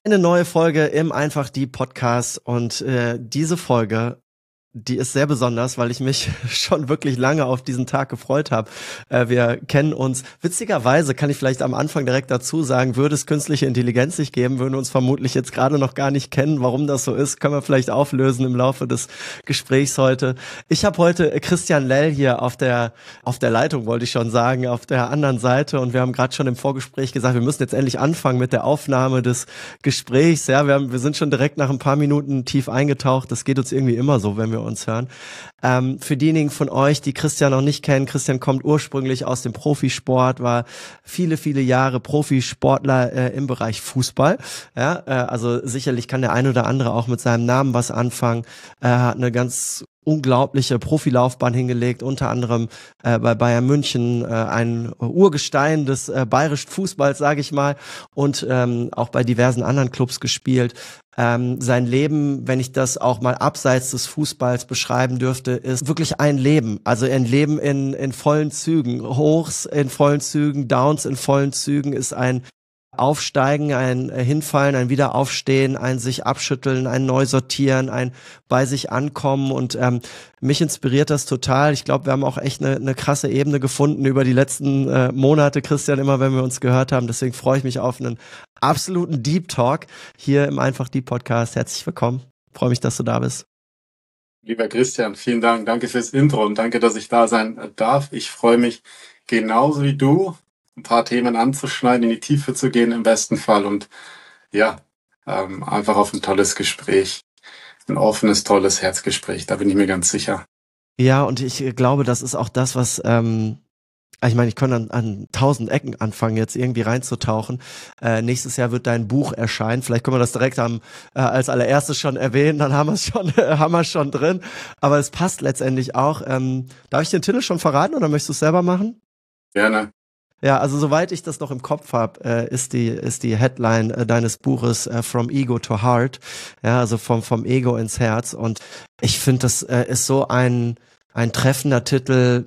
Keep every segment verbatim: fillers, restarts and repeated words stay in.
Eine neue Folge im Einfach die Podcast und äh, diese Folge, die ist sehr besonders, weil ich mich schon wirklich lange auf diesen Tag gefreut habe. Äh, wir kennen uns, witzigerweise kann ich vielleicht am Anfang direkt dazu sagen, würde es künstliche Intelligenz nicht geben, würden wir uns vermutlich jetzt gerade noch gar nicht kennen. Warum das so ist, können wir vielleicht auflösen im Laufe des Gesprächs heute. Ich habe heute Christian Lell hier auf der auf der Leitung, wollte ich schon sagen, auf der anderen Seite, und wir haben gerade schon im Vorgespräch gesagt, wir müssen jetzt endlich anfangen mit der Aufnahme des Gesprächs. Ja, wir haben, wir sind schon direkt nach ein paar Minuten tief eingetaucht. Das geht uns irgendwie immer so, wenn wir uns hören. Ähm, für diejenigen von euch, die Christian noch nicht kennen, Christian kommt ursprünglich aus dem Profisport, war viele, viele Jahre Profisportler äh, im Bereich Fußball. Ja, äh, also sicherlich kann der ein oder andere auch mit seinem Namen was anfangen. Er hat eine ganz unglaubliche Profilaufbahn hingelegt, unter anderem äh, bei Bayern München, äh, ein Urgestein des äh, bayerischen Fußballs, sage ich mal, und ähm, auch bei diversen anderen Clubs gespielt. Ähm, sein Leben, wenn ich das auch mal abseits des Fußballs beschreiben dürfte, ist wirklich ein Leben. Also ein Leben in in vollen Zügen, Hochs in vollen Zügen, Downs in vollen Zügen, ist ein Aufsteigen, ein Hinfallen, ein Wiederaufstehen, ein sich abschütteln, ein Neusortieren, ein bei sich ankommen, und ähm, mich inspiriert das total. Ich glaube, wir haben auch echt eine, eine krasse Ebene gefunden über die letzten äh, Monate, Christian, immer wenn wir uns gehört haben. Deswegen freue ich mich auf einen absoluten Deep Talk hier im Einfach die Podcast. Herzlich willkommen. Freue mich, dass du da bist. Lieber Christian, vielen Dank. Danke fürs Intro und danke, dass ich da sein darf. Ich freue mich genauso wie du, ein paar Themen anzuschneiden, in die Tiefe zu gehen im besten Fall, und ja, ähm, einfach auf ein tolles Gespräch, ein offenes, tolles Herzgespräch, da bin ich mir ganz sicher. Ja, und ich glaube, das ist auch das, was, ähm, ich meine, ich kann an, an tausend Ecken anfangen, jetzt irgendwie reinzutauchen. Äh, nächstes Jahr wird dein Buch erscheinen. Vielleicht können wir das direkt am, äh, als allererstes schon erwähnen, dann haben wir es schon, haben wir es schon drin. Aber es passt letztendlich auch. Ähm, darf ich den Titel schon verraten oder möchtest du es selber machen? Gerne. Ja, also soweit ich das noch im Kopf habe, äh, ist die ist die Headline äh, deines Buches äh, From Ego to Heart, ja, also vom vom Ego ins Herz. Und ich finde, das äh, ist so ein ein treffender Titel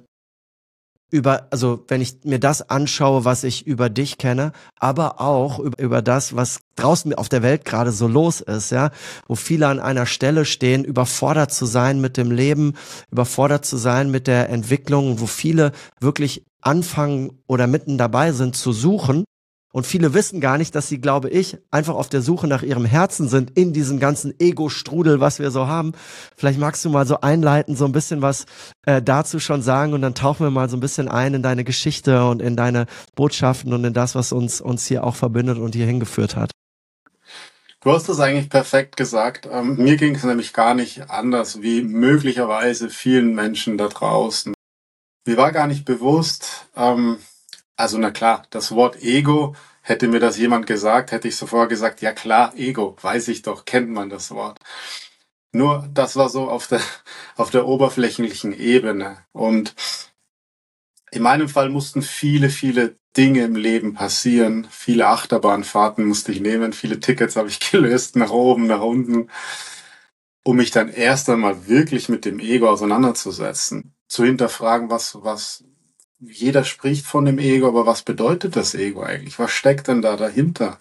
über, also wenn ich mir das anschaue, was ich über dich kenne, aber auch über, über das, was draußen auf der Welt gerade so los ist, ja, wo viele an einer Stelle stehen, überfordert zu sein mit dem Leben, überfordert zu sein mit der Entwicklung, wo viele wirklich anfangen oder mitten dabei sind zu suchen. Und viele wissen gar nicht, dass sie, glaube ich, einfach auf der Suche nach ihrem Herzen sind in diesem ganzen Ego-Strudel, was wir so haben. Vielleicht magst du mal so einleiten, so ein bisschen was äh, dazu schon sagen, und dann tauchen wir mal so ein bisschen ein in deine Geschichte und in deine Botschaften und in das, was uns uns hier auch verbindet und hier hingeführt hat. Du hast es eigentlich perfekt gesagt. Ähm, mir ging es nämlich gar nicht anders wie möglicherweise vielen Menschen da draußen. Mir war gar nicht bewusst, ähm, also na klar, das Wort Ego, hätte mir das jemand gesagt, hätte ich sofort gesagt, ja klar, Ego, weiß ich doch, kennt man das Wort. Nur das war so auf der, auf der oberflächlichen Ebene. Und in meinem Fall mussten viele, viele Dinge im Leben passieren. Viele Achterbahnfahrten musste ich nehmen, viele Tickets habe ich gelöst, nach oben, nach unten, um mich dann erst einmal wirklich mit dem Ego auseinanderzusetzen, zu hinterfragen, was, was, jeder spricht von dem Ego, aber was bedeutet das Ego eigentlich? Was steckt denn da dahinter?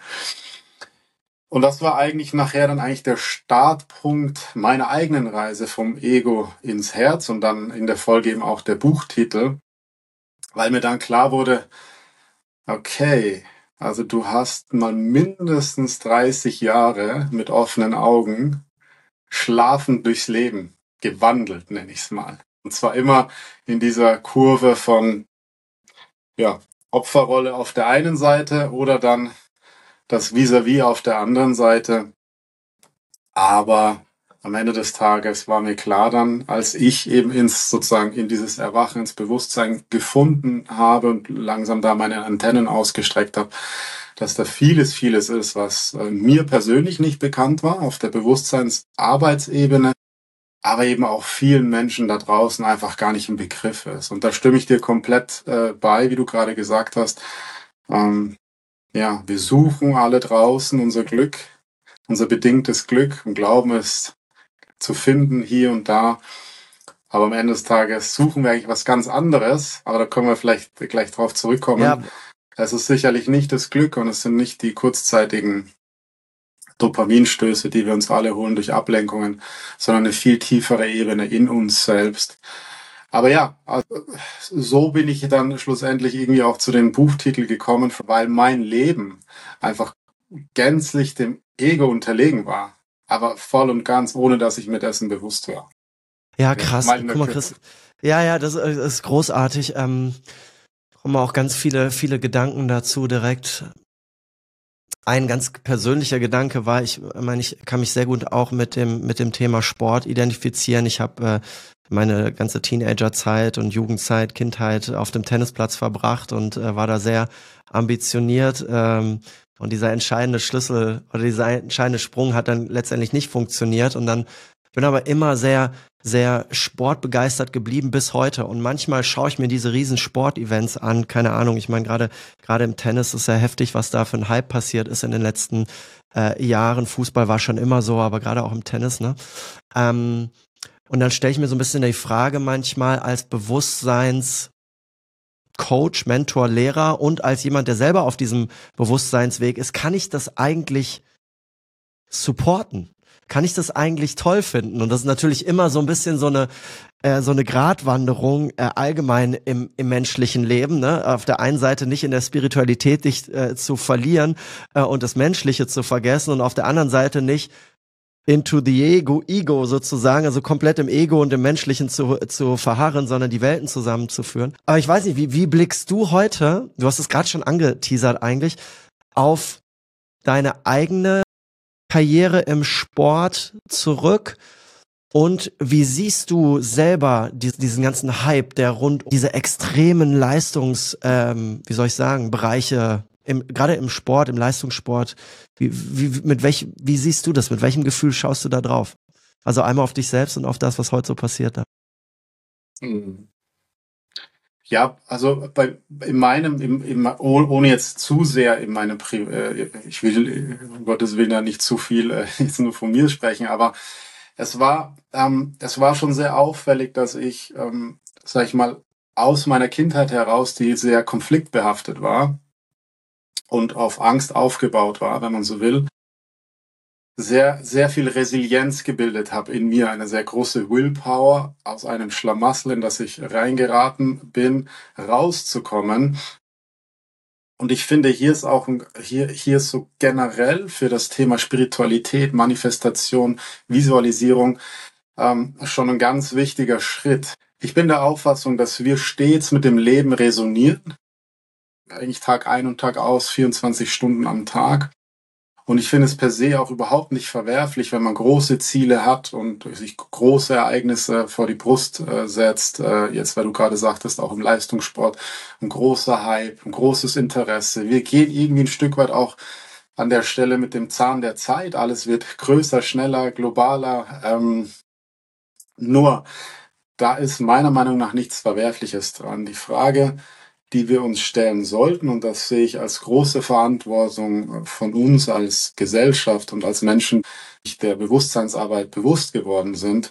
Und das war eigentlich nachher dann eigentlich der Startpunkt meiner eigenen Reise vom Ego ins Herz und dann in der Folge eben auch der Buchtitel, weil mir dann klar wurde, okay, also du hast mal mindestens dreißig Jahre mit offenen Augen schlafend durchs Leben gewandelt, nenne ich es mal. Und zwar immer in dieser Kurve von ja, Opferrolle auf der einen Seite oder dann das Vis-à-vis auf der anderen Seite. Aber am Ende des Tages war mir klar dann, als ich eben ins sozusagen in dieses Erwachen, ins Bewusstsein gefunden habe und langsam da meine Antennen ausgestreckt habe, dass da vieles, vieles ist, was äh, mir persönlich nicht bekannt war auf der Bewusstseinsarbeitsebene, aber eben auch vielen Menschen da draußen einfach gar nicht im Begriff ist. Und da stimme ich dir komplett äh, bei, wie du gerade gesagt hast. Ähm, ja, wir suchen alle draußen unser Glück, unser bedingtes Glück und glauben es zu finden hier und da. Aber am Ende des Tages suchen wir eigentlich was ganz anderes. Aber da können wir vielleicht gleich drauf zurückkommen. Ja. Es ist sicherlich nicht das Glück und es sind nicht die kurzzeitigen Dopaminstöße, die wir uns alle holen durch Ablenkungen, sondern eine viel tiefere Ebene in uns selbst. Aber ja, also so bin ich dann schlussendlich irgendwie auch zu dem Buchtitel gekommen, weil mein Leben einfach gänzlich dem Ego unterlegen war. Aber voll und ganz, ohne dass ich mir dessen bewusst war. Ja, krass. Ja, guck mal, Chris. Ja, ja, das, das ist großartig. Ähm, kommen auch ganz viele, viele Gedanken dazu direkt. Ein ganz persönlicher Gedanke war, ich meine, ich kann mich sehr gut auch mit dem mit dem Thema Sport identifizieren. Ich habe äh, meine ganze Teenagerzeit und Jugendzeit, Kindheit auf dem Tennisplatz verbracht und äh, war da sehr ambitioniert. Ähm, und dieser entscheidende Schlüssel oder dieser entscheidende Sprung hat dann letztendlich nicht funktioniert. Und dann bin aber immer sehr sehr sportbegeistert geblieben bis heute. Und manchmal schaue ich mir diese riesen Sportevents an. Keine Ahnung, ich meine, gerade gerade im Tennis ist ja heftig, was da für ein Hype passiert ist in den letzten äh, Jahren. Fußball war schon immer so, aber gerade auch im Tennis, ne? Ähm, und dann stelle ich mir so ein bisschen die Frage manchmal als Bewusstseinscoach, Mentor, Lehrer und als jemand, der selber auf diesem Bewusstseinsweg ist, kann ich das eigentlich supporten? Kann ich das eigentlich toll finden? Und das ist natürlich immer so ein bisschen so eine äh, so eine Gratwanderung äh, allgemein im, im menschlichen Leben. Ne? Auf der einen Seite nicht in der Spiritualität dich äh, zu verlieren äh, und das Menschliche zu vergessen und auf der anderen Seite nicht into the ego, ego sozusagen, also komplett im Ego und im Menschlichen zu, zu verharren, sondern die Welten zusammenzuführen. Aber ich weiß nicht, wie, wie blickst du heute, du hast es gerade schon angeteasert eigentlich, auf deine eigene Karriere im Sport zurück und wie siehst du selber die, diesen ganzen Hype, der rund um diese extremen Leistungs, ähm, wie soll ich sagen, Bereiche, im, gerade im Sport, im Leistungssport, wie, wie, mit welch, wie siehst du das, mit welchem Gefühl schaust du da drauf? Also einmal auf dich selbst und auf das, was heute so passiert da. Hm. Ja, also bei in meinem, im, im, ohne jetzt zu sehr in meinem, Pri äh, ich will, um Gottes Willen, da nicht zu viel äh, jetzt nur von mir sprechen, aber es war, ähm, es war schon sehr auffällig, dass ich, ähm, sag ich mal, aus meiner Kindheit heraus, die sehr konfliktbehaftet war und auf Angst aufgebaut war, wenn man so will, sehr, sehr viel Resilienz gebildet habe in mir, eine sehr große Willpower aus einem Schlamassel, in das ich reingeraten bin, rauszukommen. Und ich finde, hier ist auch, ein, hier, hier ist so generell für das Thema Spiritualität, Manifestation, Visualisierung ähm, schon ein ganz wichtiger Schritt. Ich bin der Auffassung, dass wir stets mit dem Leben resonieren. Eigentlich Tag ein und Tag aus, vierundzwanzig Stunden am Tag. Und ich finde es per se auch überhaupt nicht verwerflich, wenn man große Ziele hat und sich große Ereignisse vor die Brust äh, setzt. Äh, jetzt, weil du gerade sagtest, auch im Leistungssport, ein großer Hype, ein großes Interesse. Wir gehen irgendwie ein Stück weit auch an der Stelle mit dem Zahn der Zeit. Alles wird größer, schneller, globaler. Ähm, nur, da ist meiner Meinung nach nichts Verwerfliches dran. Die Frage, die wir uns stellen sollten, und das sehe ich als große Verantwortung von uns als Gesellschaft und als Menschen, die der Bewusstseinsarbeit bewusst geworden sind.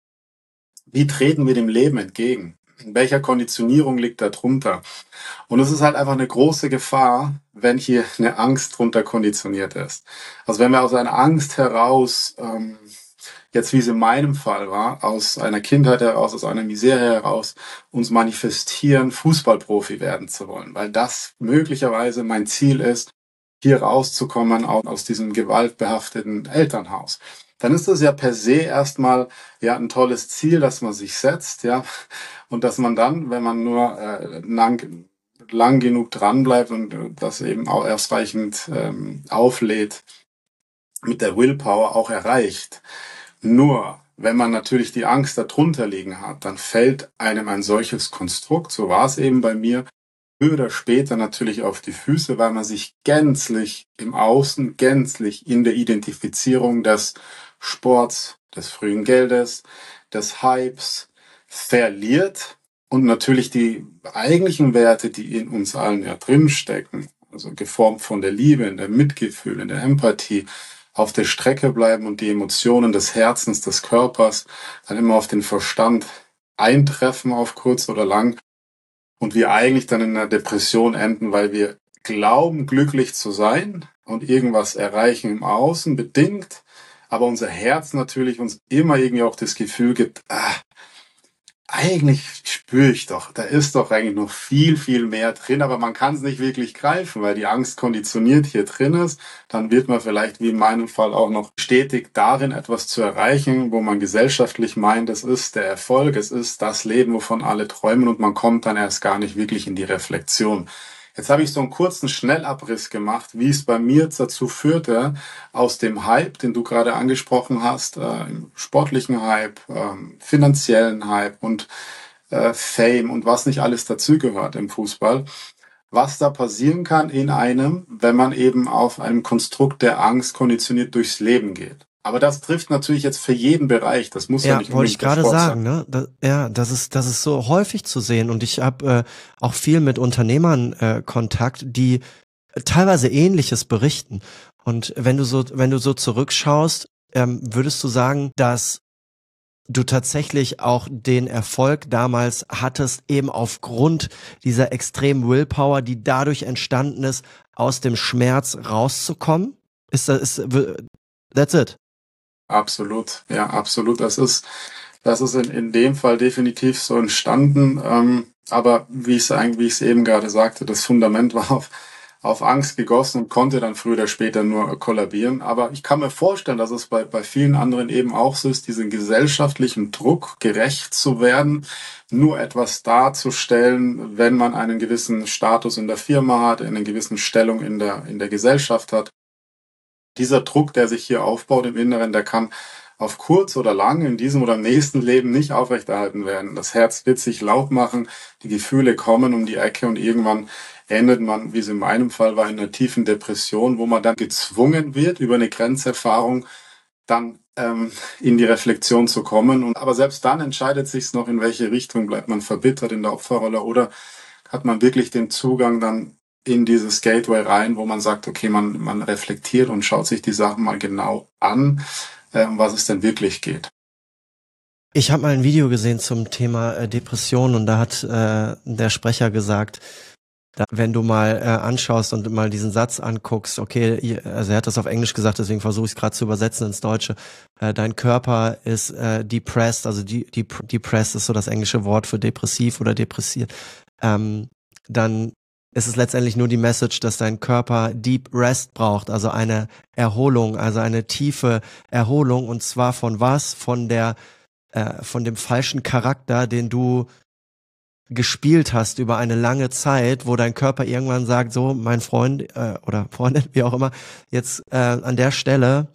Wie treten wir dem Leben entgegen? In welcher Konditionierung liegt da drunter? Und es ist halt einfach eine große Gefahr, wenn hier eine Angst drunter konditioniert ist. Also wenn wir aus einer Angst heraus, ähm, jetzt wie es in meinem Fall war, aus einer Kindheit heraus, aus einer Misere heraus, uns manifestieren, Fußballprofi werden zu wollen, weil das möglicherweise mein Ziel ist, hier rauszukommen aus diesem gewaltbehafteten Elternhaus. Dann ist das ja per se erstmal ja ein tolles Ziel, das man sich setzt, ja, und dass man dann, wenn man nur äh, lang, lang genug dranbleibt und das eben auch ausreichend ähm, auflädt, mit der Willpower auch erreicht. Nur, wenn man natürlich die Angst darunter liegen hat, dann fällt einem ein solches Konstrukt, so war es eben bei mir, früher oder später natürlich auf die Füße, weil man sich gänzlich im Außen, gänzlich in der Identifizierung des Sports, des frühen Geldes, des Hypes verliert und natürlich die eigentlichen Werte, die in uns allen ja drinstecken, also geformt von der Liebe, in der Mitgefühl, in der Empathie, auf der Strecke bleiben und die Emotionen des Herzens, des Körpers dann immer auf den Verstand eintreffen, auf kurz oder lang. Und wir eigentlich dann in einer Depression enden, weil wir glauben, glücklich zu sein, und irgendwas erreichen im Außen bedingt, aber unser Herz natürlich uns immer irgendwie auch das Gefühl gibt, ah, eigentlich spüre ich doch, da ist doch eigentlich noch viel, viel mehr drin, aber man kann es nicht wirklich greifen, weil die Angst konditioniert hier drin ist. Dann wird man vielleicht, wie in meinem Fall, auch noch bestätigt darin, etwas zu erreichen, wo man gesellschaftlich meint, es ist der Erfolg, es ist das Leben, wovon alle träumen, und man kommt dann erst gar nicht wirklich in die Reflexion. Jetzt habe ich so einen kurzen Schnellabriss gemacht, wie es bei mir dazu führte, aus dem Hype, den du gerade angesprochen hast, äh, im sportlichen Hype, ähm, finanziellen Hype und äh, Fame und was nicht alles dazugehört im Fußball, was da passieren kann in einem, wenn man eben auf einem Konstrukt der Angst konditioniert durchs Leben geht. Aber das trifft natürlich jetzt für jeden Bereich. Das muss ja, Ja, nicht wollte ich unbedingt der gerade Sport sagen, sein. ne? Da, ja, das ist, das ist so häufig zu sehen. Und ich habe äh, auch viel mit Unternehmern äh, Kontakt, die teilweise Ähnliches berichten. Und wenn du so, wenn du so zurückschaust, ähm, würdest du sagen, dass du tatsächlich auch den Erfolg damals hattest, eben aufgrund dieser extremen Willpower, die dadurch entstanden ist, aus dem Schmerz rauszukommen? Ist das, ist, that's it. Absolut, ja, absolut. Das ist, das ist in, in dem Fall definitiv so entstanden. Ähm, aber wie ich es eigentlich, wie ich es eben gerade sagte, das Fundament war auf, auf Angst gegossen und konnte dann früher oder später nur kollabieren. Aber ich kann mir vorstellen, dass es bei, bei vielen anderen eben auch so ist, diesen gesellschaftlichen Druck, gerecht zu werden, nur etwas darzustellen, wenn man einen gewissen Status in der Firma hat, eine gewisse Stellung in der, in der Gesellschaft hat. Dieser Druck, der sich hier aufbaut im Inneren, der kann auf kurz oder lang in diesem oder im nächsten Leben nicht aufrechterhalten werden. Das Herz wird sich laut machen, die Gefühle kommen um die Ecke und irgendwann endet man, wie es in meinem Fall war, in einer tiefen Depression, wo man dann gezwungen wird, über eine Grenzerfahrung dann ähm, in die Reflexion zu kommen. Und, aber selbst dann entscheidet sich noch, in welche Richtung bleibt man verbittert in der Opferrolle oder hat man wirklich den Zugang dann in dieses Gateway rein, wo man sagt, okay, man, man reflektiert und schaut sich die Sachen mal genau an, äh, um was es denn wirklich geht. Ich habe mal ein Video gesehen zum Thema äh, Depression und da hat äh, der Sprecher gesagt, da, wenn du mal äh, anschaust und mal diesen Satz anguckst, okay, also er hat das auf Englisch gesagt, deswegen versuche ich es gerade zu übersetzen ins Deutsche, äh, dein Körper ist äh, depressed, also die, die, depressed ist so das englische Wort für depressiv oder depressiert, ähm, dann ist es letztendlich nur die Message, dass dein Körper Deep Rest braucht, also eine Erholung, also eine tiefe Erholung, und zwar von was? Von der, äh, von dem falschen Charakter, den du gespielt hast über eine lange Zeit, wo dein Körper irgendwann sagt, so, mein Freund äh, oder Freundin, wie auch immer, jetzt äh, an der Stelle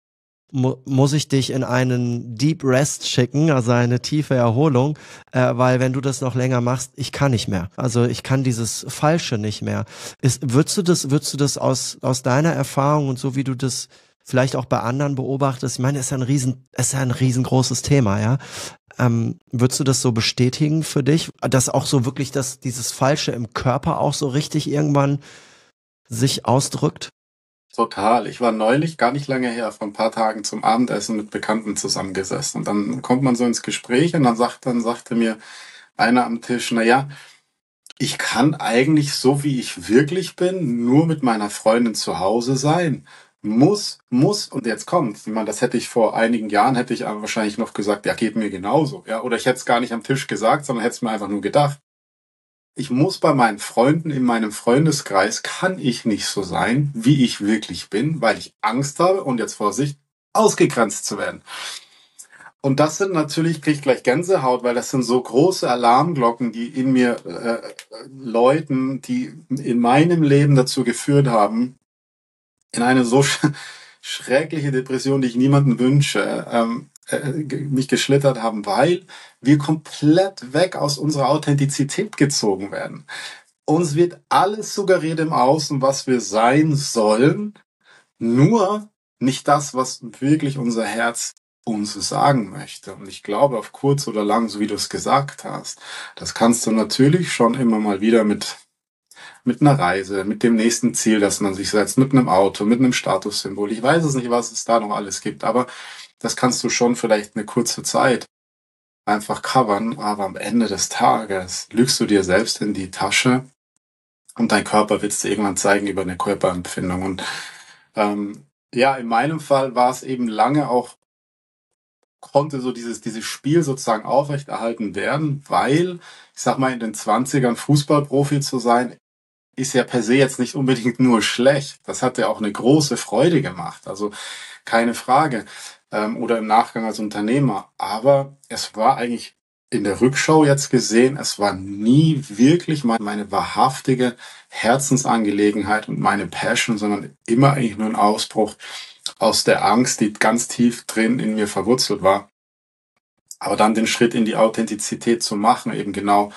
mu muss ich dich in einen Deep Rest schicken, also eine tiefe Erholung, äh, weil wenn du das noch länger machst, ich kann nicht mehr. Also ich kann dieses Falsche nicht mehr. Ist, würdest du das, würdest du das aus, aus deiner Erfahrung und so wie du das vielleicht auch bei anderen beobachtest, ich meine, es ist ja ein riesen, es ist ja ein riesengroßes Thema, ja. Ähm, würdest du das so bestätigen für dich, dass auch so wirklich das, dieses Falsche im Körper auch so richtig irgendwann sich ausdrückt? Total. Ich war neulich, gar nicht lange her, vor ein paar Tagen zum Abendessen mit Bekannten zusammengesessen. Und dann kommt man so ins Gespräch und dann sagt, dann sagte mir einer am Tisch, na ja, ich kann eigentlich so, wie ich wirklich bin, nur mit meiner Freundin zu Hause sein. Muss, muss, und jetzt kommt. Ich meine, das hätte ich vor einigen Jahren, hätte ich aber wahrscheinlich noch gesagt, ja, geht mir genauso. Ja, oder ich hätte es gar nicht am Tisch gesagt, sondern hätte es mir einfach nur gedacht. Ich muss bei meinen Freunden, in meinem Freundeskreis, kann ich nicht so sein, wie ich wirklich bin, weil ich Angst habe, und jetzt Vorsicht, ausgegrenzt zu werden. Und das sind natürlich, kriege ich gleich Gänsehaut, weil das sind so große Alarmglocken, die in mir äh, läuten, die in meinem Leben dazu geführt haben, in eine so sch schreckliche Depression, die ich niemandem wünsche, ähm, äh, mich geschlittert haben, weil wir komplett weg aus unserer Authentizität gezogen werden. Uns wird alles suggeriert im Außen, was wir sein sollen, nur nicht das, was wirklich unser Herz uns sagen möchte. Und ich glaube, auf kurz oder lang, so wie du es gesagt hast, das kannst du natürlich schon immer mal wieder mit mit einer Reise, mit dem nächsten Ziel, das man sich setzt, mit einem Auto, mit einem Statussymbol. Ich weiß es nicht, was es da noch alles gibt, aber das kannst du schon vielleicht eine kurze Zeit einfach covern, aber am Ende des Tages lügst du dir selbst in die Tasche und dein Körper wird es dir irgendwann zeigen über eine Körperempfindung. Und Ähm, ja, in meinem Fall war es eben lange auch, konnte so dieses, dieses Spiel sozusagen aufrechterhalten werden, weil, ich sag mal, in den Zwanzigern Fußballprofi zu sein, ist ja per se jetzt nicht unbedingt nur schlecht. Das hat ja auch eine große Freude gemacht. Also keine Frage. Ähm, oder im Nachgang als Unternehmer. Aber es war eigentlich in der Rückschau jetzt gesehen, es war nie wirklich meine wahrhaftige Herzensangelegenheit und meine Passion, sondern immer eigentlich nur ein Ausbruch aus der Angst, die ganz tief drin in mir verwurzelt war. Aber dann den Schritt in die Authentizität zu machen, eben genau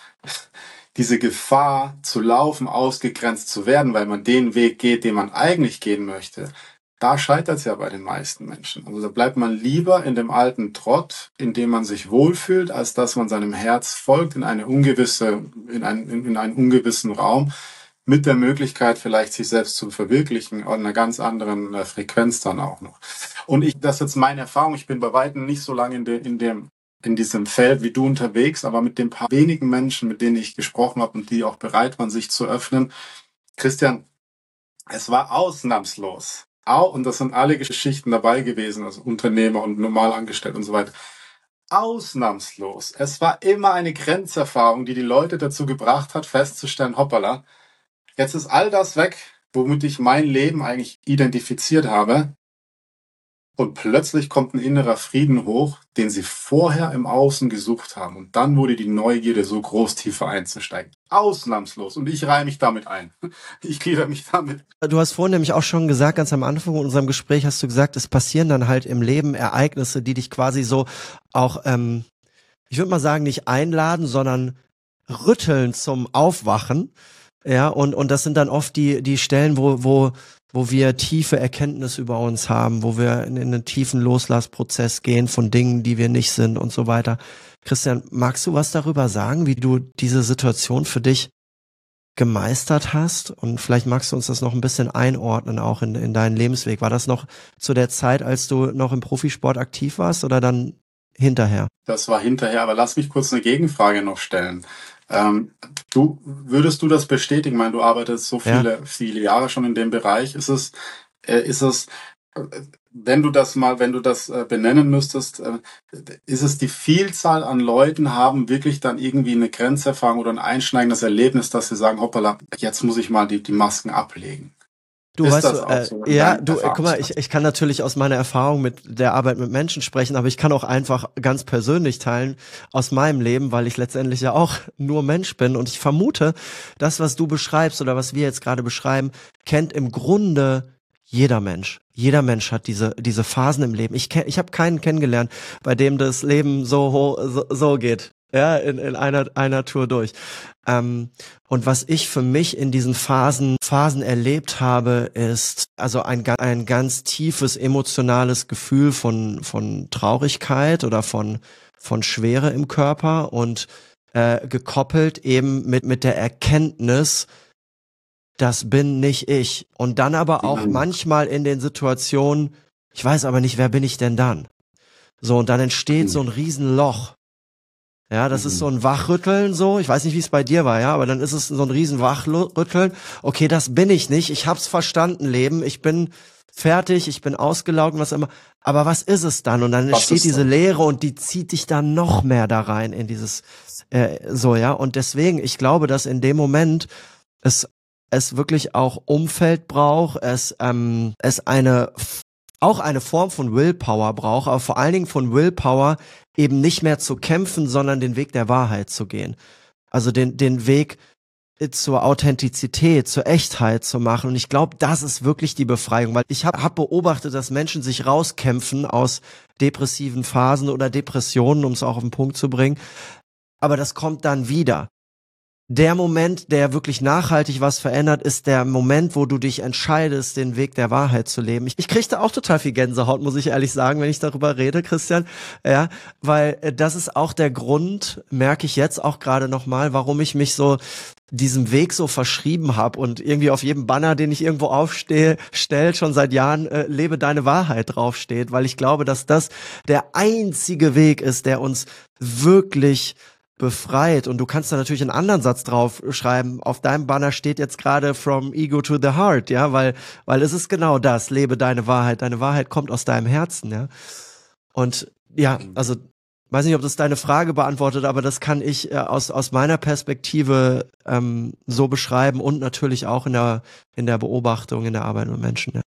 diese Gefahr zu laufen, ausgegrenzt zu werden, weil man den Weg geht, den man eigentlich gehen möchte, da scheitert es ja bei den meisten Menschen. Also da bleibt man lieber in dem alten Trott, in dem man sich wohlfühlt, als dass man seinem Herz folgt in eine ungewisse, in einen, in einen ungewissen Raum, mit der Möglichkeit, vielleicht sich selbst zu verwirklichen, an einer ganz anderen äh, Frequenz dann auch noch. Und ich, das ist jetzt meine Erfahrung, ich bin bei weitem nicht so lange in, de, in dem in diesem Feld wie du unterwegs, aber mit den paar wenigen Menschen, mit denen ich gesprochen habe und die auch bereit waren, sich zu öffnen. Christian, es war ausnahmslos. Auch, und das sind alle Geschichten dabei gewesen, also Unternehmer und Normalangestellte und so weiter. Ausnahmslos. Es war immer eine Grenzerfahrung, die die Leute dazu gebracht hat, festzustellen, hoppala, jetzt ist all das weg, womit ich mein Leben eigentlich identifiziert habe. Und plötzlich kommt ein innerer Frieden hoch, den sie vorher im Außen gesucht haben. Und dann wurde die Neugierde so groß, tiefer einzusteigen. Ausnahmslos. Und ich reihe mich damit ein. Ich glieder mich damit. Du hast vorhin nämlich auch schon gesagt, ganz am Anfang in unserem Gespräch hast du gesagt, es passieren dann halt im Leben Ereignisse, die dich quasi so auch, ähm, ich würde mal sagen, nicht einladen, sondern rütteln zum Aufwachen. Ja, und, und das sind dann oft die, die Stellen, wo, wo, wo wir tiefe Erkenntnis über uns haben, wo wir in, in einen tiefen Loslassprozess gehen von Dingen, die wir nicht sind und so weiter. Christian, magst du was darüber sagen, wie du diese Situation für dich gemeistert hast? Und vielleicht magst du uns das noch ein bisschen einordnen, auch in, in deinen Lebensweg. War das noch zu der Zeit, als du noch im Profisport aktiv warst oder dann hinterher? Das war hinterher, aber lass mich kurz eine Gegenfrage noch stellen. Ähm, du, würdest du das bestätigen? Ich meine, du arbeitest so viele, ja. viele Jahre schon in dem Bereich. Ist es, äh, ist es, äh, wenn du das mal, wenn du das äh, benennen müsstest, äh, ist es die Vielzahl an Leuten haben wirklich dann irgendwie eine Grenzerfahrung oder ein einschneidendes Erlebnis, dass sie sagen, hoppala, jetzt muss ich mal die, die Masken ablegen? Du ist weißt du, äh, so ja, du, guck mal, ich, ich kann natürlich aus meiner Erfahrung mit der Arbeit mit Menschen sprechen, aber ich kann auch einfach ganz persönlich teilen aus meinem Leben, weil ich letztendlich ja auch nur Mensch bin und ich vermute, das, was du beschreibst oder was wir jetzt gerade beschreiben, kennt im Grunde jeder Mensch. Jeder Mensch hat diese diese Phasen im Leben. Ich kenn, ich habe keinen kennengelernt, bei dem das Leben so so, so geht. Ja, in, in einer einer Tour durch. Ähm, und was ich für mich in diesen Phasen Phasen erlebt habe, ist also ein ein ganz tiefes emotionales Gefühl von von Traurigkeit oder von von Schwere im Körper und äh, gekoppelt eben mit mit der Erkenntnis, das bin nicht ich. Und dann aber auch mhm. manchmal in den Situationen, ich weiß aber nicht, wer bin ich denn dann? So, und dann entsteht mhm. so ein Riesenloch. Ja, das mhm. ist so ein Wachrütteln so. Ich weiß nicht, wie es bei dir war, ja, aber dann ist es so ein riesen Wachrütteln. Okay, das bin ich nicht. Ich hab's verstanden, Leben. Ich bin fertig, ich bin ausgelaugt, was immer. Aber was ist es dann? Und dann entsteht diese dann? Leere und die zieht dich dann noch mehr da rein in dieses, äh, so, ja. Und deswegen, ich glaube, dass in dem Moment es, es wirklich auch Umfeld braucht, es, ähm, es eine, auch eine Form von Willpower braucht, aber vor allen Dingen von Willpower, eben nicht mehr zu kämpfen, sondern den Weg der Wahrheit zu gehen. Also den, den Weg zur Authentizität, zur Echtheit zu machen. Und ich glaube, das ist wirklich die Befreiung, weil ich habe hab beobachtet, dass Menschen sich rauskämpfen aus depressiven Phasen oder Depressionen, um es auch auf den Punkt zu bringen. Aber das kommt dann wieder. Der Moment, der wirklich nachhaltig was verändert, ist der Moment, wo du dich entscheidest, den Weg der Wahrheit zu leben. Ich, ich kriege da auch total viel Gänsehaut, muss ich ehrlich sagen, wenn ich darüber rede, Christian. Ja, weil äh, das ist auch der Grund, merke ich jetzt auch gerade nochmal, warum ich mich so diesem Weg so verschrieben habe und irgendwie auf jedem Banner, den ich irgendwo aufstehe, stellt schon seit Jahren, äh, lebe deine Wahrheit draufsteht, weil ich glaube, dass das der einzige Weg ist, der uns wirklich befreit. Und du kannst da natürlich einen anderen Satz drauf schreiben. Auf deinem Banner steht jetzt gerade From Ego to the Heart, ja, weil, weil es ist genau das. Lebe deine Wahrheit. Deine Wahrheit kommt aus deinem Herzen, ja. Und ja, also, weiß nicht, ob das deine Frage beantwortet, aber das kann ich äh, aus, aus meiner Perspektive ähm, so beschreiben und natürlich auch in der, in der Beobachtung, in der Arbeit mit Menschen, ja.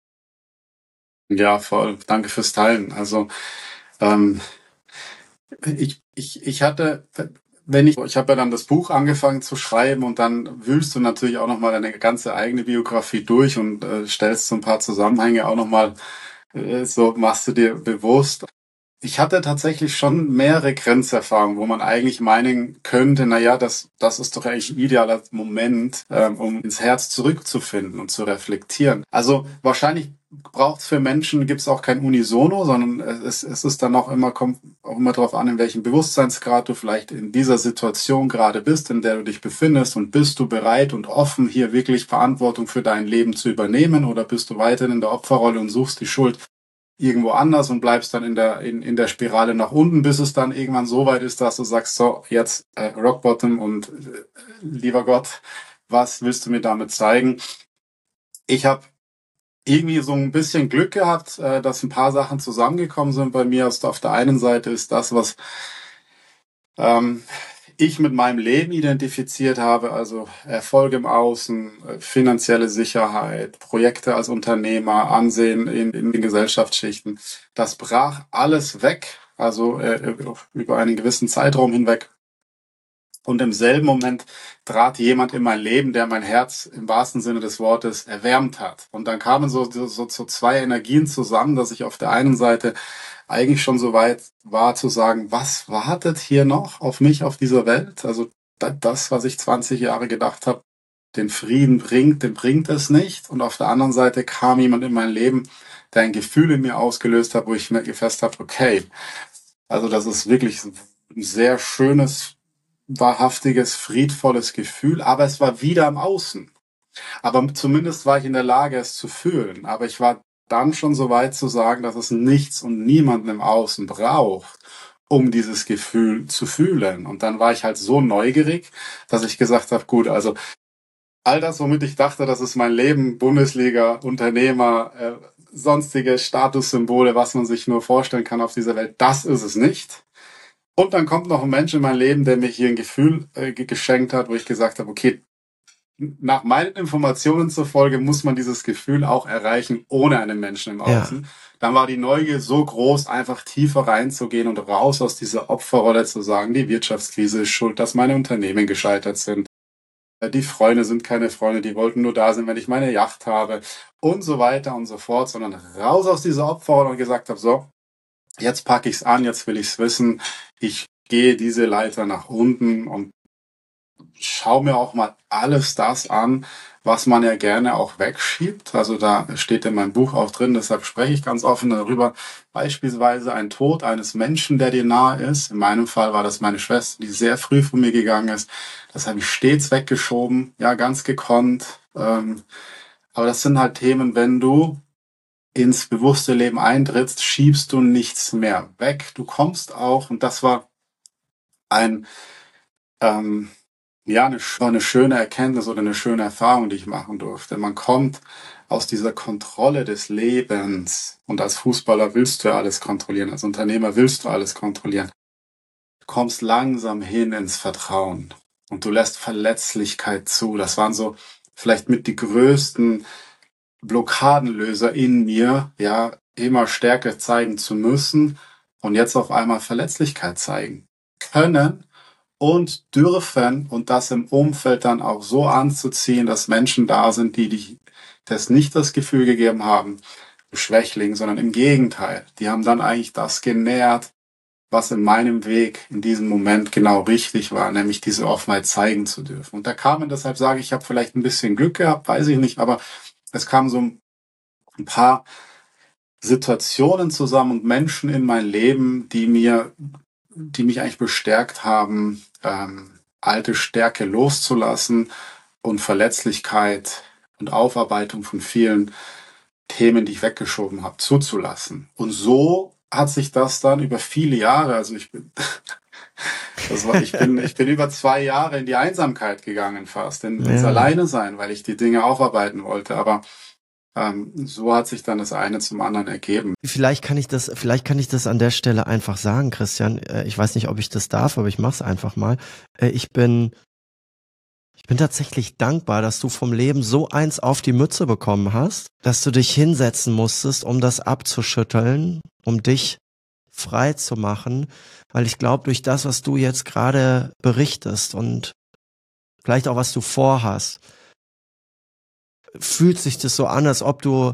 Ja, voll. Danke fürs Teilen. Also, ähm, ich, ich, ich hatte, wenn ich, ich habe ja dann das Buch angefangen zu schreiben und dann wühlst du natürlich auch nochmal deine ganze eigene Biografie durch und äh, stellst so ein paar Zusammenhänge auch nochmal, äh, so machst du dir bewusst. Ich hatte tatsächlich schon mehrere Grenzerfahrungen, wo man eigentlich meinen könnte, na ja, das, das ist doch eigentlich ein idealer Moment, ähm, um ins Herz zurückzufinden und zu reflektieren. Also wahrscheinlich braucht es für Menschen, gibt es auch kein Unisono, sondern es, es ist dann auch immer, kommt auch immer darauf an, in welchem Bewusstseinsgrad du vielleicht in dieser Situation gerade bist, in der du dich befindest, und bist du bereit und offen, hier wirklich Verantwortung für dein Leben zu übernehmen, oder bist du weiterhin in der Opferrolle und suchst die Schuld irgendwo anders und bleibst dann in der in, in der Spirale nach unten, bis es dann irgendwann so weit ist, dass du sagst, so, jetzt äh, Rock Bottom und äh, lieber Gott, was willst du mir damit zeigen? Ich habe irgendwie so ein bisschen Glück gehabt, äh, dass ein paar Sachen zusammengekommen sind bei mir. Also auf der einen Seite ist das, was ähm, ich mit meinem Leben identifiziert habe, also Erfolg im Außen, äh, finanzielle Sicherheit, Projekte als Unternehmer, Ansehen in, in den Gesellschaftsschichten. Das brach alles weg, also äh, über einen gewissen Zeitraum hinweg. Und im selben Moment trat jemand in mein Leben, der mein Herz im wahrsten Sinne des Wortes erwärmt hat. Und dann kamen so, so, so zwei Energien zusammen, dass ich auf der einen Seite eigentlich schon so weit war zu sagen, was wartet hier noch auf mich auf dieser Welt? Also das, was ich zwanzig Jahre gedacht habe, den Frieden bringt, den bringt es nicht. Und auf der anderen Seite kam jemand in mein Leben, der ein Gefühl in mir ausgelöst hat, wo ich mir gefasst habe, okay, also das ist wirklich ein sehr schönes, wahrhaftiges, friedvolles Gefühl, aber es war wieder im Außen. Aber zumindest war ich in der Lage, es zu fühlen. Aber ich war dann schon so weit zu sagen, dass es nichts und niemanden im Außen braucht, um dieses Gefühl zu fühlen. Und dann war ich halt so neugierig, dass ich gesagt habe, gut, also all das, womit ich dachte, das ist mein Leben, Bundesliga, Unternehmer, äh, sonstige Statussymbole, was man sich nur vorstellen kann auf dieser Welt, das ist es nicht. Und dann kommt noch ein Mensch in mein Leben, der mir hier ein Gefühl äh, geschenkt hat, wo ich gesagt habe, okay, nach meinen Informationen zufolge muss man dieses Gefühl auch erreichen, ohne einen Menschen im Außen. Ja. Dann war die Neugier so groß, einfach tiefer reinzugehen und raus aus dieser Opferrolle zu sagen, die Wirtschaftskrise ist schuld, dass meine Unternehmen gescheitert sind. Die Freunde sind keine Freunde, die wollten nur da sein, wenn ich meine Yacht habe und so weiter und so fort, sondern raus aus dieser Opferrolle und gesagt habe, so, jetzt packe ich es an, jetzt will ich es wissen. Ich gehe diese Leiter nach unten und schau mir auch mal alles das an, was man ja gerne auch wegschiebt. Also da steht in meinem Buch auch drin, deshalb spreche ich ganz offen darüber. Beispielsweise ein Tod eines Menschen, der dir nahe ist. In meinem Fall war das meine Schwester, die sehr früh von mir gegangen ist. Das habe ich stets weggeschoben, ja, ganz gekonnt. Ähm, aber das sind halt Themen, wenn du ins bewusste Leben eintrittst, schiebst du nichts mehr weg. Du kommst auch, und das war ein, ähm, ja, eine, eine schöne Erkenntnis oder eine schöne Erfahrung, die ich machen durfte. Man kommt aus dieser Kontrolle des Lebens, und als Fußballer willst du ja alles kontrollieren, als Unternehmer willst du alles kontrollieren. Du kommst langsam hin ins Vertrauen und du lässt Verletzlichkeit zu. Das waren so vielleicht mit die größten Blockadenlöser in mir, ja, immer stärker zeigen zu müssen und jetzt auf einmal Verletzlichkeit zeigen können und dürfen, und das im Umfeld dann auch so anzuziehen, dass Menschen da sind, die dich das nicht das Gefühl gegeben haben, du Schwächling, sondern im Gegenteil. Die haben dann eigentlich das genährt, was in meinem Weg in diesem Moment genau richtig war, nämlich diese Offenheit zeigen zu dürfen. Und da kamen, deshalb sage ich, ich habe vielleicht ein bisschen Glück gehabt, weiß ich nicht, aber es kamen so ein paar Situationen zusammen und Menschen in mein Leben, die mir, die mich eigentlich bestärkt haben, ähm, alte Stärke loszulassen und Verletzlichkeit und Aufarbeitung von vielen Themen, die ich weggeschoben habe, zuzulassen. Und so hat sich das dann über viele Jahre, also ich bin Das war, ich bin, ich bin über zwei Jahre in die Einsamkeit gegangen fast, in, ins Ja. Alleine sein, weil ich die Dinge aufarbeiten wollte. Aber ähm, so hat sich dann das eine zum anderen ergeben. Vielleicht kann ich das, vielleicht kann ich das an der Stelle einfach sagen, Christian. Äh, Ich weiß nicht, ob ich das darf, aber ich mach's einfach mal. Äh, Ich bin, ich bin tatsächlich dankbar, dass du vom Leben so eins auf die Mütze bekommen hast, dass du dich hinsetzen musstest, um das abzuschütteln, um dich frei zu machen, weil ich glaube, durch das, was du jetzt gerade berichtest und vielleicht auch was du vorhast, fühlt sich das so an, als ob du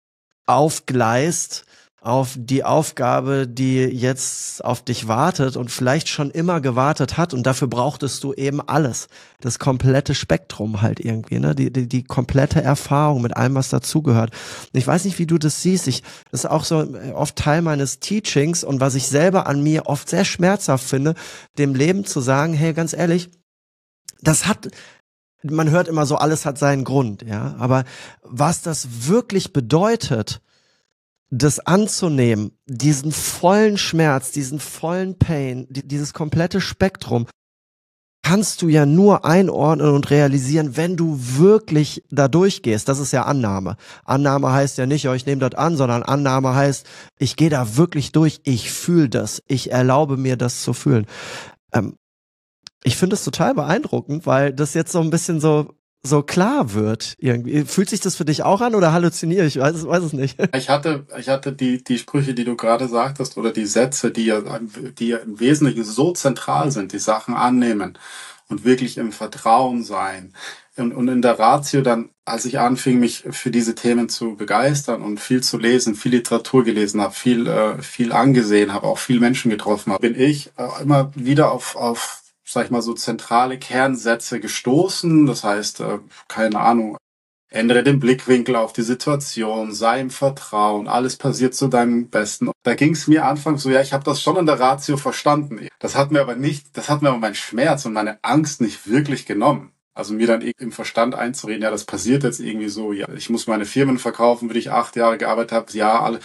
aufgleist auf die Aufgabe, die jetzt auf dich wartet und vielleicht schon immer gewartet hat, und dafür brauchtest du eben alles, das komplette Spektrum halt irgendwie, ne, die die, die komplette Erfahrung mit allem, was dazugehört. Ich weiß nicht, wie du das siehst. Ich, das ist auch so oft Teil meines Teachings und was ich selber an mir oft sehr schmerzhaft finde, dem Leben zu sagen, hey, ganz ehrlich, das hat, man hört immer so, alles hat seinen Grund, ja, aber was das wirklich bedeutet, das anzunehmen, diesen vollen Schmerz, diesen vollen Pain, die, dieses komplette Spektrum, kannst du ja nur einordnen und realisieren, wenn du wirklich da durchgehst. Das ist ja Annahme. Annahme heißt ja nicht, ja, ich nehme das an, sondern Annahme heißt, ich gehe da wirklich durch, ich fühle das, ich erlaube mir das zu fühlen. Ähm, ich finde es total beeindruckend, weil das jetzt so ein bisschen so so klar wird irgendwie. Fühlt sich das für dich auch an oder halluziniere ich? Ich weiß, weiß es nicht. Ich hatte, ich hatte die, die Sprüche, die du gerade sagtest, oder die Sätze, die ja, die ja im Wesentlichen so zentral sind, die Sachen annehmen und wirklich im Vertrauen sein. Und, und in der Ratio dann, als ich anfing, mich für diese Themen zu begeistern und viel zu lesen, viel Literatur gelesen habe, viel, äh, viel angesehen habe, auch viel Menschen getroffen habe, bin ich äh, immer wieder auf, auf, sag ich mal, so zentrale Kernsätze gestoßen. Das heißt, äh, keine Ahnung, ändere den Blickwinkel auf die Situation, sei im Vertrauen, alles passiert zu deinem Besten. Da ging es mir anfangs so, ja, ich habe das schon in der Ratio verstanden. Das hat mir aber nicht, das hat mir aber mein Schmerz und meine Angst nicht wirklich genommen. Also mir dann im Verstand einzureden, ja, das passiert jetzt irgendwie so, ja, ich muss meine Firmen verkaufen, für die ich acht Jahre gearbeitet habe, ja, alle.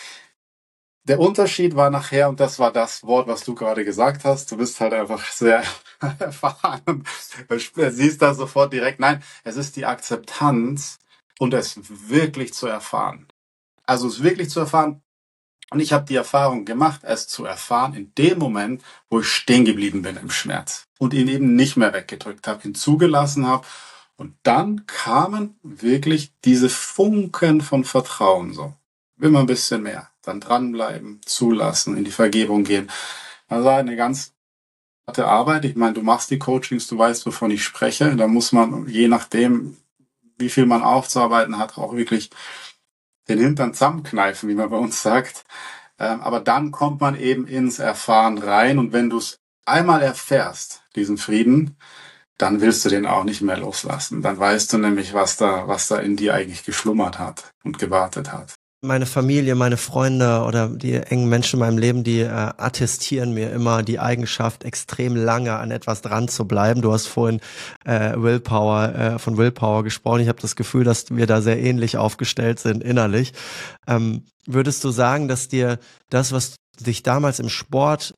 Der Unterschied war nachher, und das war das Wort, was du gerade gesagt hast, du bist halt einfach sehr erfahren, du siehst da sofort direkt, nein, es ist die Akzeptanz und es wirklich zu erfahren. Also es wirklich zu erfahren, und ich habe die Erfahrung gemacht, es zu erfahren in dem Moment, wo ich stehen geblieben bin im Schmerz und ihn eben nicht mehr weggedrückt habe, ihn zugelassen habe, und dann kamen wirklich diese Funken von Vertrauen so. Immer ein bisschen mehr. Dann dranbleiben, zulassen, in die Vergebung gehen. Also eine ganz harte Arbeit. Ich meine, du machst die Coachings, du weißt, wovon ich spreche. Da muss man, je nachdem, wie viel man aufzuarbeiten hat, auch wirklich den Hintern zusammenkneifen, wie man bei uns sagt. Aber dann kommt man eben ins Erfahren rein. Und wenn du es einmal erfährst, diesen Frieden, dann willst du den auch nicht mehr loslassen. Dann weißt du nämlich, was da, was da in dir eigentlich geschlummert hat und gewartet hat. Meine Familie, meine Freunde oder die engen Menschen in meinem Leben, die äh, attestieren mir immer die Eigenschaft, extrem lange an etwas dran zu bleiben. Du hast vorhin äh, Willpower, äh, von Willpower gesprochen. Ich habe das Gefühl, dass wir da sehr ähnlich aufgestellt sind innerlich. Ähm, würdest du sagen, dass dir das, was dich damals im Sport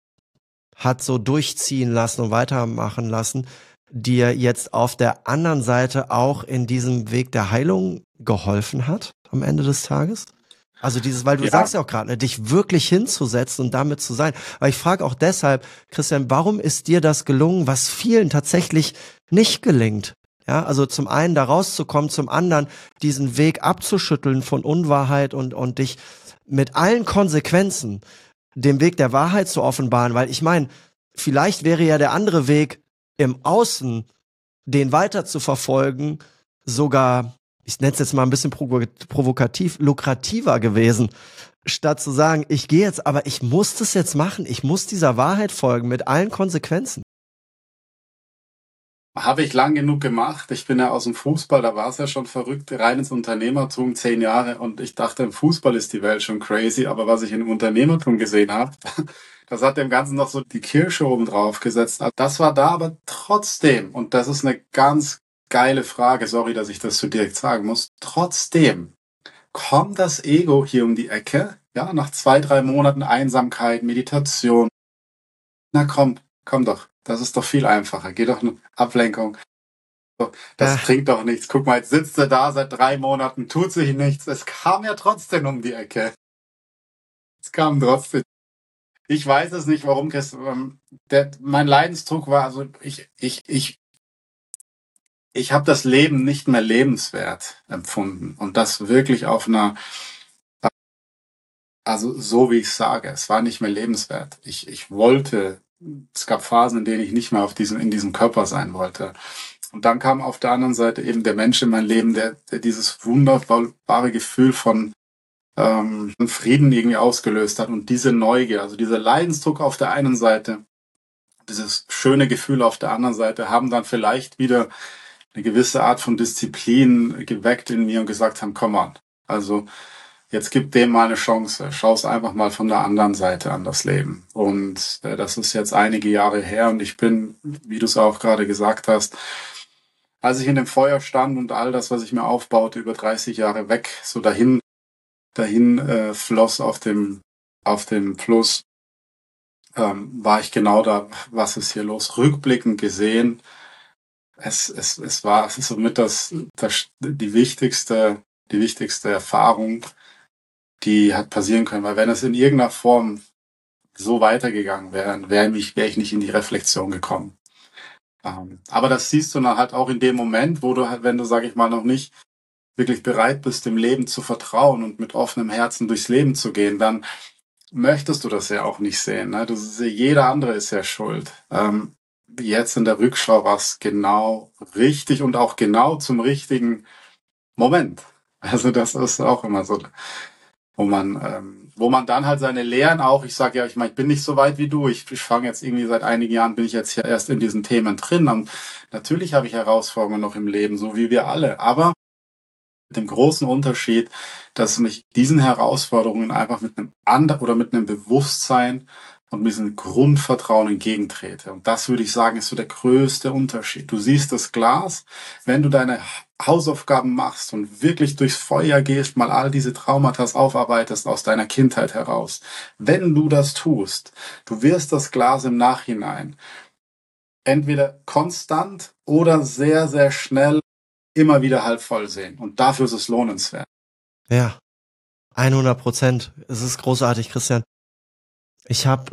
hat so durchziehen lassen und weitermachen lassen, dir jetzt auf der anderen Seite auch in diesem Weg der Heilung geholfen hat am Ende des Tages? Also dieses, weil du Ja. sagst ja auch gerade, ne, dich wirklich hinzusetzen und damit zu sein. Weil ich frage auch deshalb, Christian, warum ist dir das gelungen, was vielen tatsächlich nicht gelingt? Ja, also zum einen da rauszukommen, zum anderen diesen Weg abzuschütteln von Unwahrheit und, und dich mit allen Konsequenzen dem Weg der Wahrheit zu offenbaren, weil ich meine, vielleicht wäre ja der andere Weg im Außen, den weiter zu verfolgen, sogar, ich nenne es jetzt mal ein bisschen provo- provokativ, lukrativer gewesen, statt zu sagen, ich gehe jetzt, aber ich muss das jetzt machen, ich muss dieser Wahrheit folgen mit allen Konsequenzen. Habe ich lang genug gemacht. Ich bin ja aus dem Fußball, da war es ja schon verrückt, reines Unternehmertum, zehn Jahre. Und ich dachte, im Fußball ist die Welt schon crazy. Aber was ich im Unternehmertum gesehen habe, das hat dem Ganzen noch so die Kirsche oben drauf gesetzt. Das war da aber trotzdem, und das ist eine ganz geile Frage, sorry, dass ich das so direkt sagen muss, trotzdem kommt das Ego hier um die Ecke, ja, nach zwei, drei Monaten Einsamkeit, Meditation, Na komm, komm doch. Das ist doch viel einfacher. Geh doch eine Ablenkung. So, das Ach, bringt doch nichts. Guck mal, jetzt sitzt er da seit drei Monaten, tut sich nichts. Es kam ja trotzdem um die Ecke. Es kam trotzdem. Ich weiß es nicht, warum, Chris. Ähm, der, mein Leidensdruck war, also ich, ich, ich, ich habe das Leben nicht mehr lebenswert empfunden. Und das wirklich auf einer, also so wie ich sage, es war nicht mehr lebenswert. Ich, ich wollte, es gab Phasen, in denen ich nicht mehr auf diesem, in diesem Körper sein wollte. Und dann kam auf der anderen Seite eben der Mensch in mein Leben, der, der dieses wunderbare Gefühl von ähm, Frieden irgendwie ausgelöst hat und diese Neugier, also dieser Leidensdruck auf der einen Seite, dieses schöne Gefühl auf der anderen Seite, haben dann vielleicht wieder eine gewisse Art von Disziplin geweckt in mir und gesagt haben, komm on, also jetzt gib dem mal eine Chance, schau es einfach mal von der anderen Seite an das Leben. Und äh, das ist jetzt einige Jahre her und ich bin, wie du es auch gerade gesagt hast, als ich in dem Feuer stand und all das, was ich mir aufbaute, über dreißig Jahre weg, so dahin, dahin äh, floss auf dem, auf dem Fluss, ähm, war ich genau da, was ist hier los? Rückblickend gesehen, es, es, es war, es ist somit das, das, die wichtigste, die wichtigste Erfahrung, die hat passieren können, weil wenn es in irgendeiner Form so weitergegangen wäre, wäre ich, wäre ich nicht in die Reflexion gekommen. Ähm, aber das siehst du dann halt auch in dem Moment, wo du halt, wenn du, sag ich mal, noch nicht wirklich bereit bist, dem Leben zu vertrauen und mit offenem Herzen durchs Leben zu gehen, dann möchtest du das ja auch nicht sehen. Ne? Du, jeder andere ist ja schuld. Ähm, jetzt in der Rückschau war es genau richtig und auch genau zum richtigen Moment. Also das ist auch immer so, wo man, ähm, wo man dann halt seine Lehren auch, ich sage ja, ich meine, ich bin nicht so weit wie du, ich, ich fange jetzt irgendwie seit einigen Jahren, bin ich jetzt hier erst in diesen Themen drin und natürlich habe ich Herausforderungen noch im Leben, so wie wir alle, aber mit dem großen Unterschied, dass mich diesen Herausforderungen einfach mit einem anderen oder mit einem Bewusstsein und mit diesem Grundvertrauen entgegentrete. Und das würde ich sagen, ist so der größte Unterschied. Du siehst das Glas, wenn du deine Hausaufgaben machst und wirklich durchs Feuer gehst, mal all diese Traumata aufarbeitest aus deiner Kindheit heraus. Wenn du das tust, du wirst das Glas im Nachhinein entweder konstant oder sehr, sehr schnell immer wieder halb voll sehen. Und dafür ist es lohnenswert. ja, hundert Prozent. Es ist großartig, Christian. Ich habe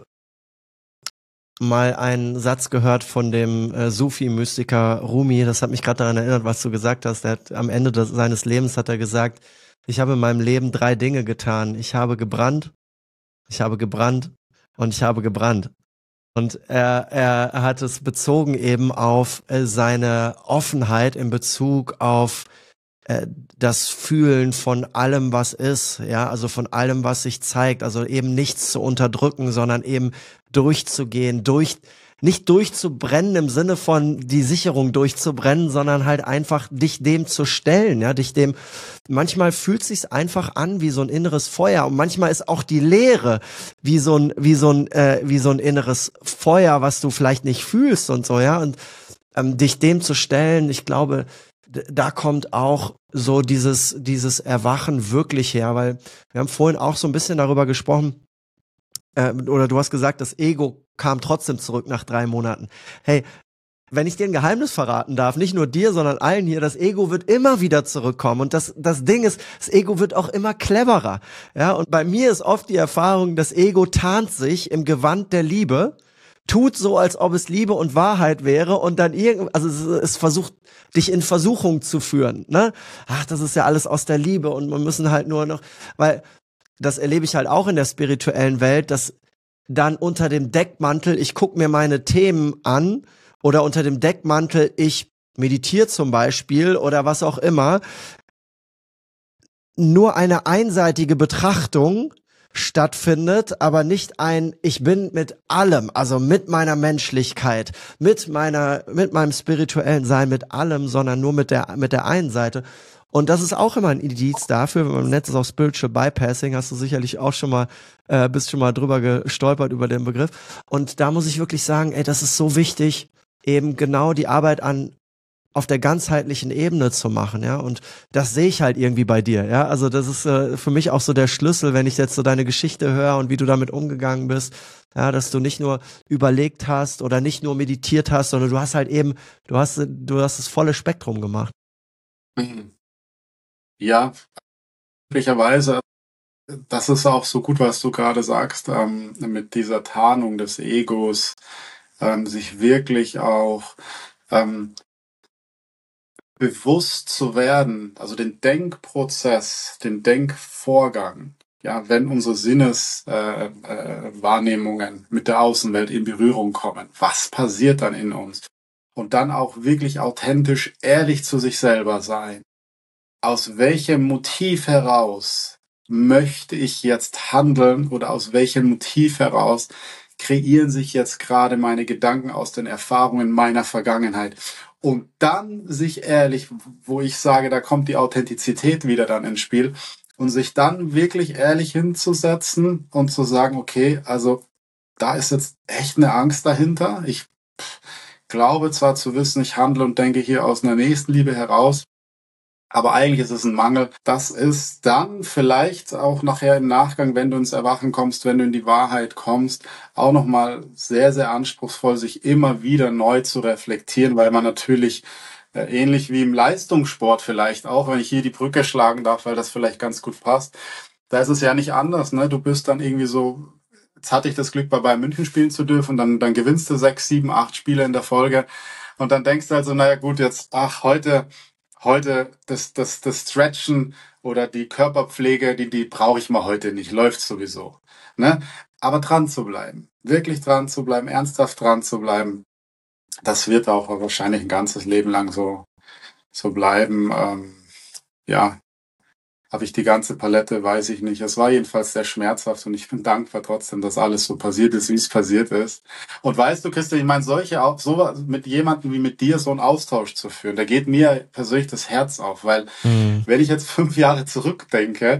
mal einen Satz gehört von dem äh, Sufi-Mystiker Rumi, das hat mich gerade daran erinnert, was du gesagt hast. Er hat, am Ende des, seines Lebens hat er gesagt, ich habe in meinem Leben drei Dinge getan. Ich habe gebrannt, ich habe gebrannt und ich habe gebrannt. Und er, er hat es bezogen eben auf äh, seine Offenheit in Bezug auf äh, das Fühlen von allem, was ist, ja, also von allem, was sich zeigt, also eben nichts zu unterdrücken, sondern eben durchzugehen, durch, nicht durchzubrennen im Sinne von die Sicherung durchzubrennen, sondern halt einfach dich dem zu stellen, ja, dich dem, manchmal fühlt sich's einfach an wie so ein inneres Feuer und manchmal ist auch die Leere wie so ein, wie so ein, äh, wie so ein inneres Feuer, was du vielleicht nicht fühlst und so, ja, und ähm, dich dem zu stellen, ich glaube, da kommt auch so dieses, dieses Erwachen wirklich her, weil wir haben vorhin auch so ein bisschen darüber gesprochen, äh, oder du hast gesagt, das Ego kam trotzdem zurück nach drei Monaten. Hey, wenn ich dir ein Geheimnis verraten darf, nicht nur dir, sondern allen hier, das Ego wird immer wieder zurückkommen und das, das Ding ist, das Ego wird auch immer cleverer, ja, und bei mir ist oft die Erfahrung, das Ego tarnt sich im Gewand der Liebe, tut so, als ob es Liebe und Wahrheit wäre und dann irgend, also es, es versucht, dich in Versuchung zu führen, ne? Ach, das ist ja alles aus der Liebe und wir müssen halt nur noch, weil das erlebe ich halt auch in der spirituellen Welt, dass dann unter dem Deckmantel, ich gucke mir meine Themen an oder unter dem Deckmantel, ich meditiere zum Beispiel oder was auch immer, nur eine einseitige Betrachtung stattfindet, aber nicht ein, ich bin mit allem, also mit meiner Menschlichkeit, mit meiner, mit meinem spirituellen Sein, mit allem, sondern nur mit der, mit der einen Seite. Und das ist auch immer ein Indiz dafür, wenn man nennt es auch Spiritual Bypassing, hast du sicherlich auch schon mal, äh, bist schon mal drüber gestolpert über den Begriff. Und da muss ich wirklich sagen, ey, das ist so wichtig, eben genau die Arbeit an auf der ganzheitlichen Ebene zu machen, ja, und das sehe ich halt irgendwie bei dir, ja, also das ist äh, für mich auch so der Schlüssel, wenn ich jetzt so deine Geschichte höre und wie du damit umgegangen bist, ja, dass du nicht nur überlegt hast oder nicht nur meditiert hast, sondern du hast halt eben, du hast, du hast das volle Spektrum gemacht. Mhm. Ja, möglicherweise, das ist auch so gut, was du gerade sagst, ähm, mit dieser Tarnung des Egos, ähm, sich wirklich auch ähm, bewusst zu werden, also den Denkprozess, den Denkvorgang, ja, wenn unsere Sinneswahrnehmungen äh, äh, Wahrnehmungen mit der Außenwelt in Berührung kommen, was passiert dann in uns? Und dann auch wirklich authentisch ehrlich zu sich selber sein. Aus welchem Motiv heraus möchte ich jetzt handeln oder aus welchem Motiv heraus kreieren sich jetzt gerade meine Gedanken aus den Erfahrungen meiner Vergangenheit? Und dann sich ehrlich, wo ich sage, da kommt die Authentizität wieder dann ins Spiel, und sich dann wirklich ehrlich hinzusetzen und zu sagen, okay, also da ist jetzt echt eine Angst dahinter. Ich glaube zwar zu wissen, ich handle und denke hier aus einer Nächstenliebe heraus, aber eigentlich ist es ein Mangel. Das ist dann vielleicht auch nachher im Nachgang, wenn du ins Erwachen kommst, wenn du in die Wahrheit kommst, auch nochmal sehr, sehr anspruchsvoll, sich immer wieder neu zu reflektieren, weil man natürlich äh, ähnlich wie im Leistungssport vielleicht auch, wenn ich hier die Brücke schlagen darf, weil das vielleicht ganz gut passt, da ist es ja nicht anders, ne? Du bist dann irgendwie so, jetzt hatte ich das Glück, bei Bayern München spielen zu dürfen, dann, dann gewinnst du sechs, sieben, acht Spiele in der Folge und dann denkst du also, naja gut, jetzt, ach, heute Heute das, das, das Stretchen oder die Körperpflege, die, die brauche ich mal heute nicht, läuft sowieso. Ne? Aber dran zu bleiben, wirklich dran zu bleiben, ernsthaft dran zu bleiben, das wird auch wahrscheinlich ein ganzes Leben lang so, so bleiben. Ähm, ja, habe ich die ganze Palette, weiß ich nicht. Es war jedenfalls sehr schmerzhaft und ich bin dankbar trotzdem, dass alles so passiert ist, wie es passiert ist. Und weißt du, Christian, ich meine, solche auch so mit jemandem wie mit dir so einen Austausch zu führen, da geht mir persönlich das Herz auf, weil Mhm. wenn ich jetzt fünf Jahre zurückdenke,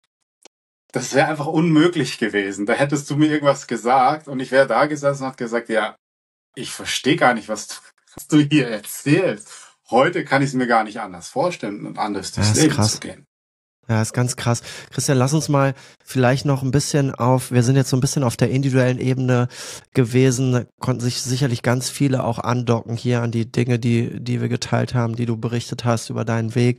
das wäre einfach unmöglich gewesen. Da hättest du mir irgendwas gesagt und ich wäre da gesessen und hat gesagt, ja, ich verstehe gar nicht, was du, was du hier erzählst. Heute kann ich es mir gar nicht anders vorstellen und anders durchs Ja, ist Leben krass. zu gehen. Ja, ist ganz krass. Christian, lass uns mal vielleicht noch ein bisschen auf, wir sind jetzt so ein bisschen auf der individuellen Ebene gewesen, da konnten sich sicherlich ganz viele auch andocken hier an die Dinge, die, die wir geteilt haben, die du berichtet hast über deinen Weg.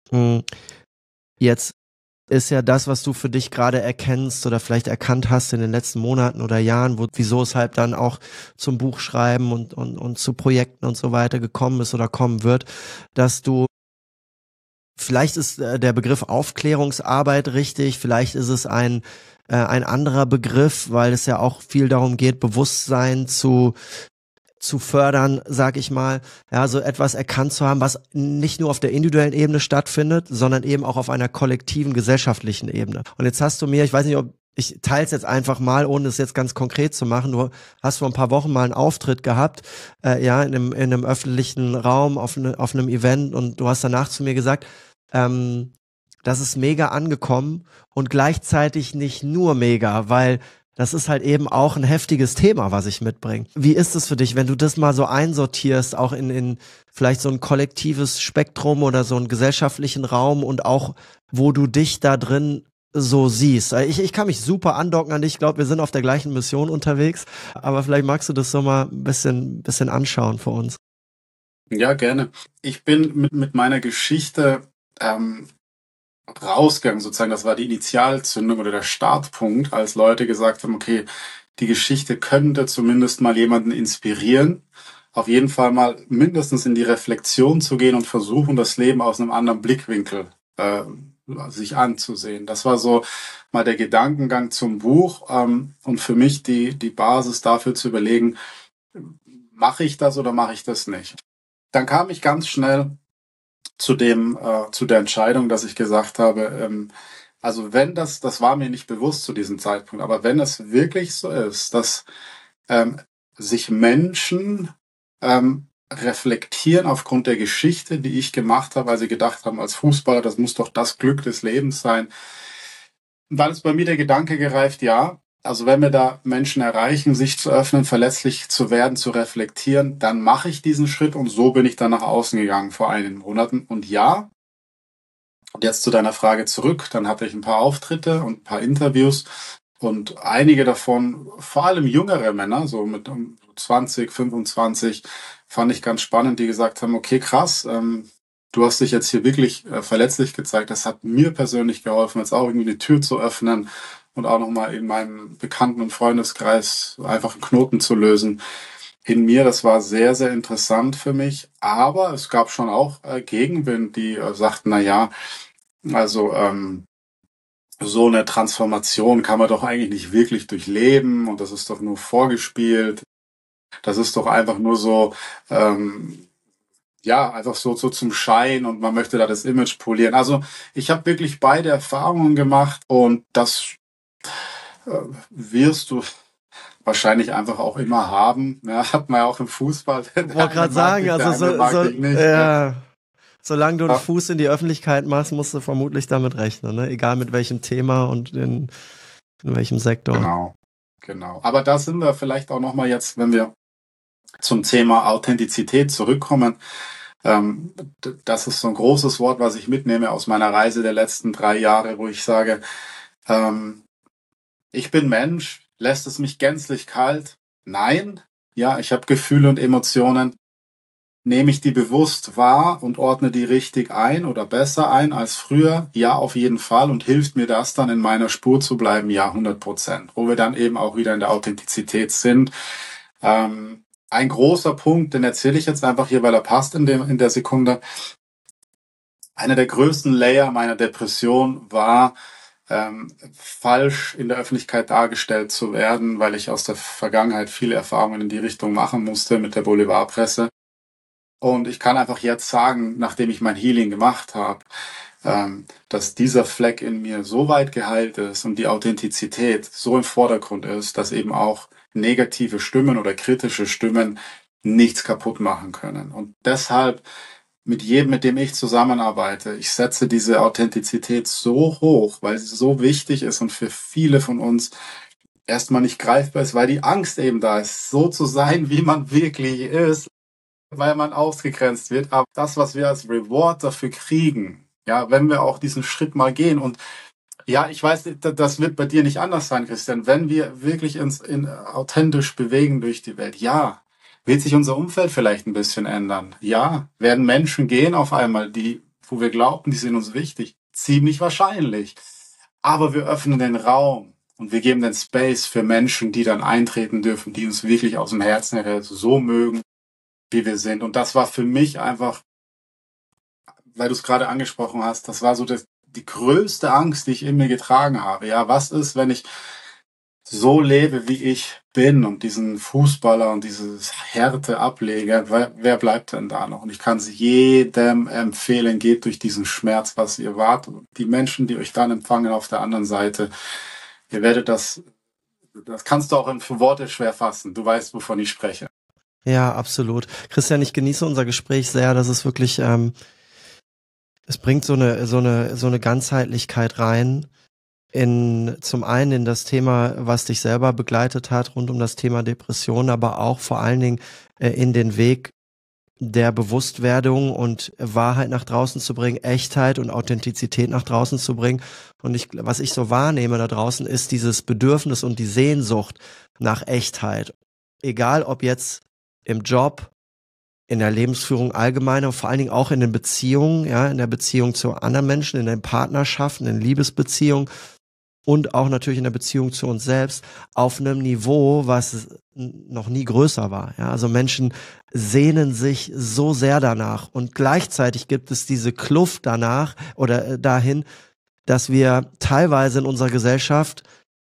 Jetzt ist ja das, was du für dich gerade erkennst oder vielleicht erkannt hast in den letzten Monaten oder Jahren, wo, wieso es halt dann auch zum Buchschreiben und, und, und zu Projekten und so weiter gekommen ist oder kommen wird, dass du vielleicht ist äh, der Begriff Aufklärungsarbeit richtig, vielleicht ist es ein, äh, ein anderer Begriff, weil es ja auch viel darum geht, Bewusstsein zu zu fördern, sag ich mal, ja, so etwas erkannt zu haben, was nicht nur auf der individuellen Ebene stattfindet, sondern eben auch auf einer kollektiven, gesellschaftlichen Ebene. Und jetzt hast du mir, ich weiß nicht, ob ich teile es jetzt einfach mal, ohne es jetzt ganz konkret zu machen. Du hast vor ein paar Wochen mal einen Auftritt gehabt, äh, ja, in einem, in einem öffentlichen Raum, auf, ne, auf einem Event, und du hast danach zu mir gesagt, ähm, das ist mega angekommen und gleichzeitig nicht nur mega, weil das ist halt eben auch ein heftiges Thema, was ich mitbringe. Wie ist es für dich, wenn du das mal so einsortierst, auch in, in vielleicht so ein kollektives Spektrum oder so einen gesellschaftlichen Raum und auch, wo du dich da drin so siehst? Ich, ich kann mich super andocken an dich, ich glaube, wir sind auf der gleichen Mission unterwegs, aber vielleicht magst du das so mal ein bisschen, bisschen anschauen für uns. Ja, gerne. Ich bin mit, mit meiner Geschichte ähm, rausgegangen, sozusagen. Das war die Initialzündung oder der Startpunkt, als Leute gesagt haben, okay, die Geschichte könnte zumindest mal jemanden inspirieren, auf jeden Fall mal mindestens in die Reflexion zu gehen und versuchen, das Leben aus einem anderen Blickwinkel äh, sich anzusehen. Das war so mal der Gedankengang zum Buch ähm, und für mich die, die Basis dafür zu überlegen, mache ich das oder mache ich das nicht? Dann kam ich ganz schnell zu dem, äh, zu der Entscheidung, dass ich gesagt habe, ähm, also wenn das, das war mir nicht bewusst zu diesem Zeitpunkt, aber wenn es wirklich so ist, dass ähm, sich Menschen ähm, reflektieren aufgrund der Geschichte, die ich gemacht habe, weil sie gedacht haben, als Fußballer, das muss doch das Glück des Lebens sein. Und dann ist bei mir der Gedanke gereift, ja, Also wenn wir da Menschen erreichen, sich zu öffnen, verletzlich zu werden, zu reflektieren, dann mache ich diesen Schritt und so bin ich dann nach außen gegangen vor einigen Monaten. Und ja, und jetzt zu deiner Frage zurück, dann hatte ich ein paar Auftritte und ein paar Interviews und einige davon, vor allem jüngere Männer, so mit um zwanzig, fünfundzwanzig, fand ich ganz spannend, die gesagt haben, okay, krass, ähm, du hast dich jetzt hier wirklich äh, verletzlich gezeigt. Das hat mir persönlich geholfen, jetzt auch irgendwie eine Tür zu öffnen und auch nochmal in meinem Bekannten- und Freundeskreis einfach einen Knoten zu lösen. In mir, das war sehr, sehr interessant für mich. Aber es gab schon auch äh, Gegenwind, die äh, sagten, na ja, also ähm, so eine Transformation kann man doch eigentlich nicht wirklich durchleben und das ist doch nur vorgespielt. Das ist doch einfach nur so, ähm, ja, einfach so, so zum Schein und man möchte da das Image polieren. Also ich habe wirklich beide Erfahrungen gemacht und das äh, wirst du wahrscheinlich einfach auch immer haben. Ja, hat man ja auch im Fußball. Ich wollte gerade sagen, dich, also so, so nicht, ja, solange du einen ja. Fuß in die Öffentlichkeit machst, musst du vermutlich damit rechnen, ne? Egal mit welchem Thema und in, in welchem Sektor. Genau, genau. Aber da sind wir vielleicht auch nochmal jetzt, wenn wir zum Thema Authentizität zurückkommen. Ähm, das ist so ein großes Wort, was ich mitnehme aus meiner Reise der letzten drei Jahre, wo ich sage, ähm, ich bin Mensch, lässt es mich gänzlich kalt? Nein. Ja, ich habe Gefühle und Emotionen. Nehme ich die bewusst wahr und ordne die richtig ein oder besser ein als früher? Ja, auf jeden Fall. Und hilft mir das dann in meiner Spur zu bleiben? Ja, hundert Prozent. Wo wir dann eben auch wieder in der Authentizität sind. Ähm, ein großer Punkt, den erzähle ich jetzt einfach hier, weil er passt in, dem, in der Sekunde. Einer der größten Layer meiner Depression war, ähm, falsch in der Öffentlichkeit dargestellt zu werden, weil ich aus der Vergangenheit viele Erfahrungen in die Richtung machen musste mit der Boulevardpresse. Und ich kann einfach jetzt sagen, nachdem ich mein Healing gemacht habe, ähm, dass dieser Fleck in mir so weit geheilt ist und die Authentizität so im Vordergrund ist, dass eben auch negative Stimmen oder kritische Stimmen nichts kaputt machen können. Und deshalb mit jedem, mit dem ich zusammenarbeite, ich setze diese Authentizität so hoch, weil sie so wichtig ist und für viele von uns erstmal nicht greifbar ist, weil die Angst eben da ist, so zu sein, wie man wirklich ist, weil man ausgegrenzt wird. Aber das, was wir als Reward dafür kriegen, ja, wenn wir auch diesen Schritt mal gehen und ja, ich weiß, das wird bei dir nicht anders sein, Christian, wenn wir wirklich uns in, authentisch bewegen durch die Welt, ja, wird sich unser Umfeld vielleicht ein bisschen ändern. Ja, werden Menschen gehen auf einmal, die, wo wir glauben, die sind uns wichtig. Ziemlich wahrscheinlich. Aber wir öffnen den Raum und wir geben den Space für Menschen, die dann eintreten dürfen, die uns wirklich aus dem Herzen heraus so mögen, wie wir sind. Und das war für mich einfach, weil du es gerade angesprochen hast, das war so das, die größte Angst, die ich in mir getragen habe. Ja, was ist, wenn ich so lebe, wie ich bin und diesen Fußballer und dieses Härte ablege? Wer, wer bleibt denn da noch? Und ich kann es jedem empfehlen, geht durch diesen Schmerz, was ihr wart. Die Menschen, die euch dann empfangen auf der anderen Seite, ihr werdet das, das kannst du auch in Worte schwer fassen. Du weißt, wovon ich spreche. Ja, absolut. Christian, ich genieße unser Gespräch sehr. Das ist wirklich, ähm, es bringt so eine, so eine, so eine Ganzheitlichkeit rein. In, zum einen in das Thema, was dich selber begleitet hat, rund um das Thema Depression, aber auch vor allen Dingen äh, in den Weg der Bewusstwerdung und Wahrheit nach draußen zu bringen, Echtheit und Authentizität nach draußen zu bringen. Und ich, was ich so wahrnehme da draußen, ist dieses Bedürfnis und die Sehnsucht nach Echtheit. Egal ob jetzt im Job, in der Lebensführung allgemein und vor allen Dingen auch in den Beziehungen, ja, in der Beziehung zu anderen Menschen, in den Partnerschaften, in Liebesbeziehungen und auch natürlich in der Beziehung zu uns selbst auf einem Niveau, was noch nie größer war. Ja, also Menschen sehnen sich so sehr danach und gleichzeitig gibt es diese Kluft danach oder dahin, dass wir teilweise in unserer Gesellschaft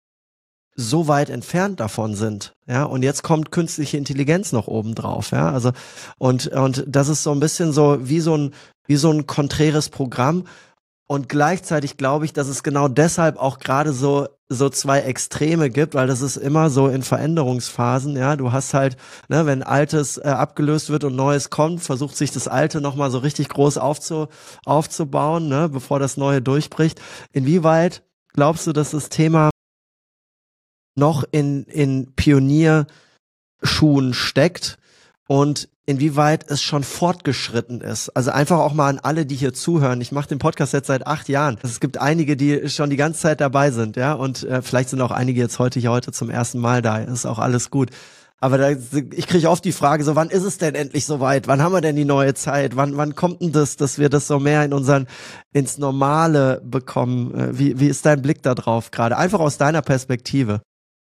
so weit entfernt davon sind, ja, und jetzt kommt künstliche Intelligenz noch oben drauf, ja, also und und das ist so ein bisschen so wie so ein wie so ein konträres Programm und gleichzeitig glaube ich, dass es genau deshalb auch gerade so so zwei Extreme gibt, weil das ist immer so in Veränderungsphasen, ja, du hast halt, ne, wenn Altes äh, abgelöst wird und Neues kommt, versucht sich das Alte nochmal so richtig groß aufzu, aufzubauen, ne, bevor das Neue durchbricht. Inwieweit glaubst du, dass das Thema noch in, in Pionierschuhen steckt und inwieweit es schon fortgeschritten ist. Also einfach auch mal an alle, die hier zuhören. Ich mache den Podcast jetzt seit acht Jahren. Es gibt einige, die schon die ganze Zeit dabei sind, ja, und äh, vielleicht sind auch einige jetzt heute hier heute zum ersten Mal da. Ist auch alles gut. Aber da, ich kriege oft die Frage so, wann ist es denn endlich soweit? Wann haben wir denn die neue Zeit? Wann, wann kommt denn das, dass wir das so mehr in unseren, ins Normale bekommen? Äh, Wie, wie ist dein Blick da drauf gerade? Einfach aus deiner Perspektive.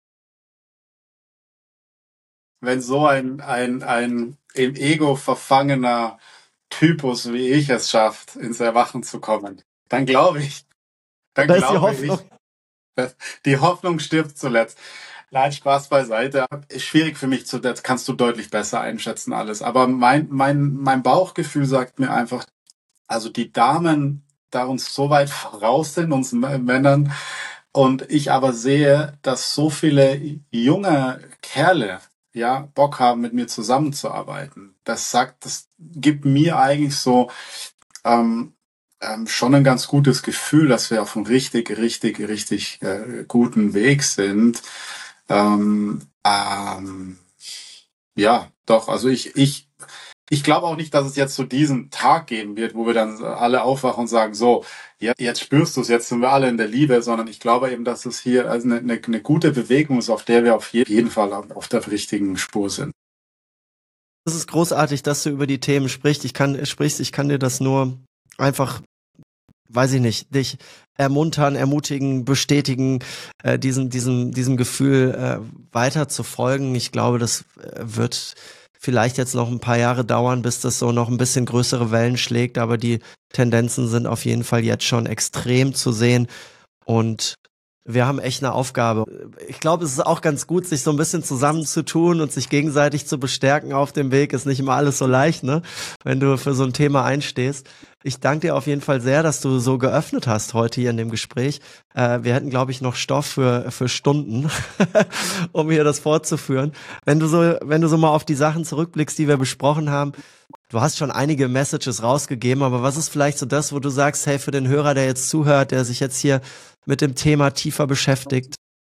Wenn so ein, ein, ein im Ego verfangener Typus wie ich es schafft, ins Erwachen zu kommen, dann glaube ich, dann Da ist die glaube ich, Hoffnung. dass die Hoffnung stirbt zuletzt. Nein, Spaß beiseite. Ist schwierig für mich zu, das kannst du deutlich besser einschätzen alles. Aber mein, mein, mein Bauchgefühl sagt mir einfach, also die Damen da uns so weit voraus sind, uns M- Männern, und ich aber sehe, dass so viele junge Kerle ja Bock haben, mit mir zusammenzuarbeiten. Das sagt, das gibt mir eigentlich so ähm, ähm, schon ein ganz gutes Gefühl, dass wir auf einem richtig, richtig, richtig äh, guten Weg sind. Ähm, ähm, ja, doch, also ich, ich, ich glaube auch nicht, dass es jetzt so diesen Tag geben wird, wo wir dann alle aufwachen und sagen, so, ja, jetzt spürst du es, jetzt sind wir alle in der Liebe, sondern ich glaube eben, dass es hier also eine, eine, eine gute Bewegung ist, auf der wir auf jeden Fall auf der richtigen Spur sind. Es ist großartig, dass du über die Themen sprichst. Ich kann, sprichst. Ich kann dir das nur einfach, weiß ich nicht, dich ermuntern, ermutigen, bestätigen, äh, diesem, diesem, diesem Gefühl äh, weiter zu folgen. Ich glaube, das äh, wird vielleicht jetzt noch ein paar Jahre dauern, bis das so noch ein bisschen größere Wellen schlägt, aber die Tendenzen sind auf jeden Fall jetzt schon extrem zu sehen und wir haben echt eine Aufgabe. Ich glaube, es ist auch ganz gut, sich so ein bisschen zusammenzutun und sich gegenseitig zu bestärken auf dem Weg. Ist nicht immer alles so leicht, ne? Wenn du für so ein Thema einstehst. Ich danke dir auf jeden Fall sehr, dass du so geöffnet hast heute hier in dem Gespräch. Äh, wir hätten, glaube ich, noch Stoff für für Stunden, um hier das fortzuführen. Wenn du so, wenn du so mal auf die Sachen zurückblickst, die wir besprochen haben, du hast schon einige Messages rausgegeben, aber was ist vielleicht so das, wo du sagst, hey, für den Hörer, der jetzt zuhört, der sich jetzt hier mit dem Thema tiefer beschäftigt,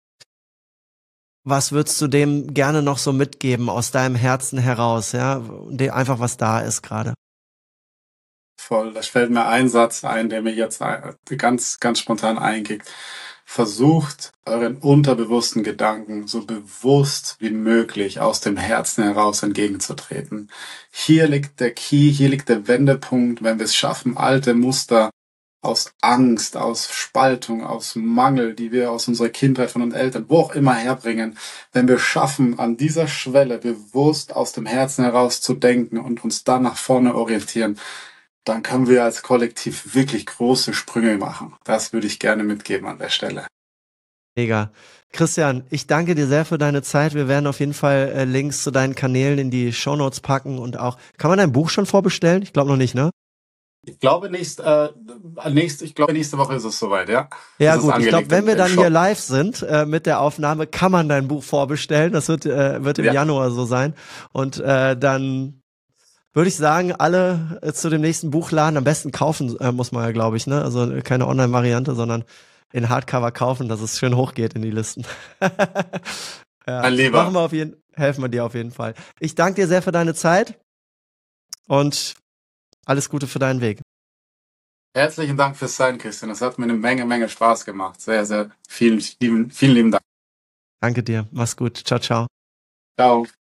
was würdest du dem gerne noch so mitgeben aus deinem Herzen heraus, ja, de- einfach was da ist gerade? Voll. Da fällt mir ein Satz ein, der mir jetzt äh, ganz, ganz spontan eingeht. Versucht, euren unterbewussten Gedanken so bewusst wie möglich aus dem Herzen heraus entgegenzutreten. Hier liegt der Key, hier liegt der Wendepunkt, wenn wir es schaffen, alte Muster aus Angst, aus Spaltung, aus Mangel, die wir aus unserer Kindheit von unseren Eltern, wo auch immer herbringen, wenn wir schaffen, an dieser Schwelle bewusst aus dem Herzen heraus zu denken und uns dann nach vorne orientieren, dann können wir als Kollektiv wirklich große Sprünge machen. Das würde ich gerne mitgeben an der Stelle. Mega. Christian, ich danke dir sehr für deine Zeit. Wir werden auf jeden Fall äh, Links zu deinen Kanälen in die Shownotes packen und auch, kann man dein Buch schon vorbestellen? Ich glaube noch nicht, ne? Ich glaube, nächst, äh, nächst, ich glaube, nächste Woche ist es soweit, ja? Ja Das ist gut, ich glaube, angelegt wenn im, wir im dann Shop. hier live sind äh, mit der Aufnahme, kann man dein Buch vorbestellen. Das wird, äh, wird im Ja. Januar so sein. Und äh, dann würde ich sagen, alle äh, zu dem nächsten Buchladen am besten kaufen äh, muss man ja, glaube ich, ne? Also äh, keine Online-Variante, sondern in Hardcover kaufen, dass es schön hochgeht in die Listen. Ja, Mein Lieber, machen wir auf jeden, helfen wir dir auf jeden Fall. Ich danke dir sehr für deine Zeit und alles Gute für deinen Weg. herzlichen Dank fürs Sein, Christian. Es hat mir eine Menge, Menge Spaß gemacht. Sehr, sehr vielen lieben, vielen lieben Dank. Danke dir. Mach's gut. Ciao, ciao. Ciao.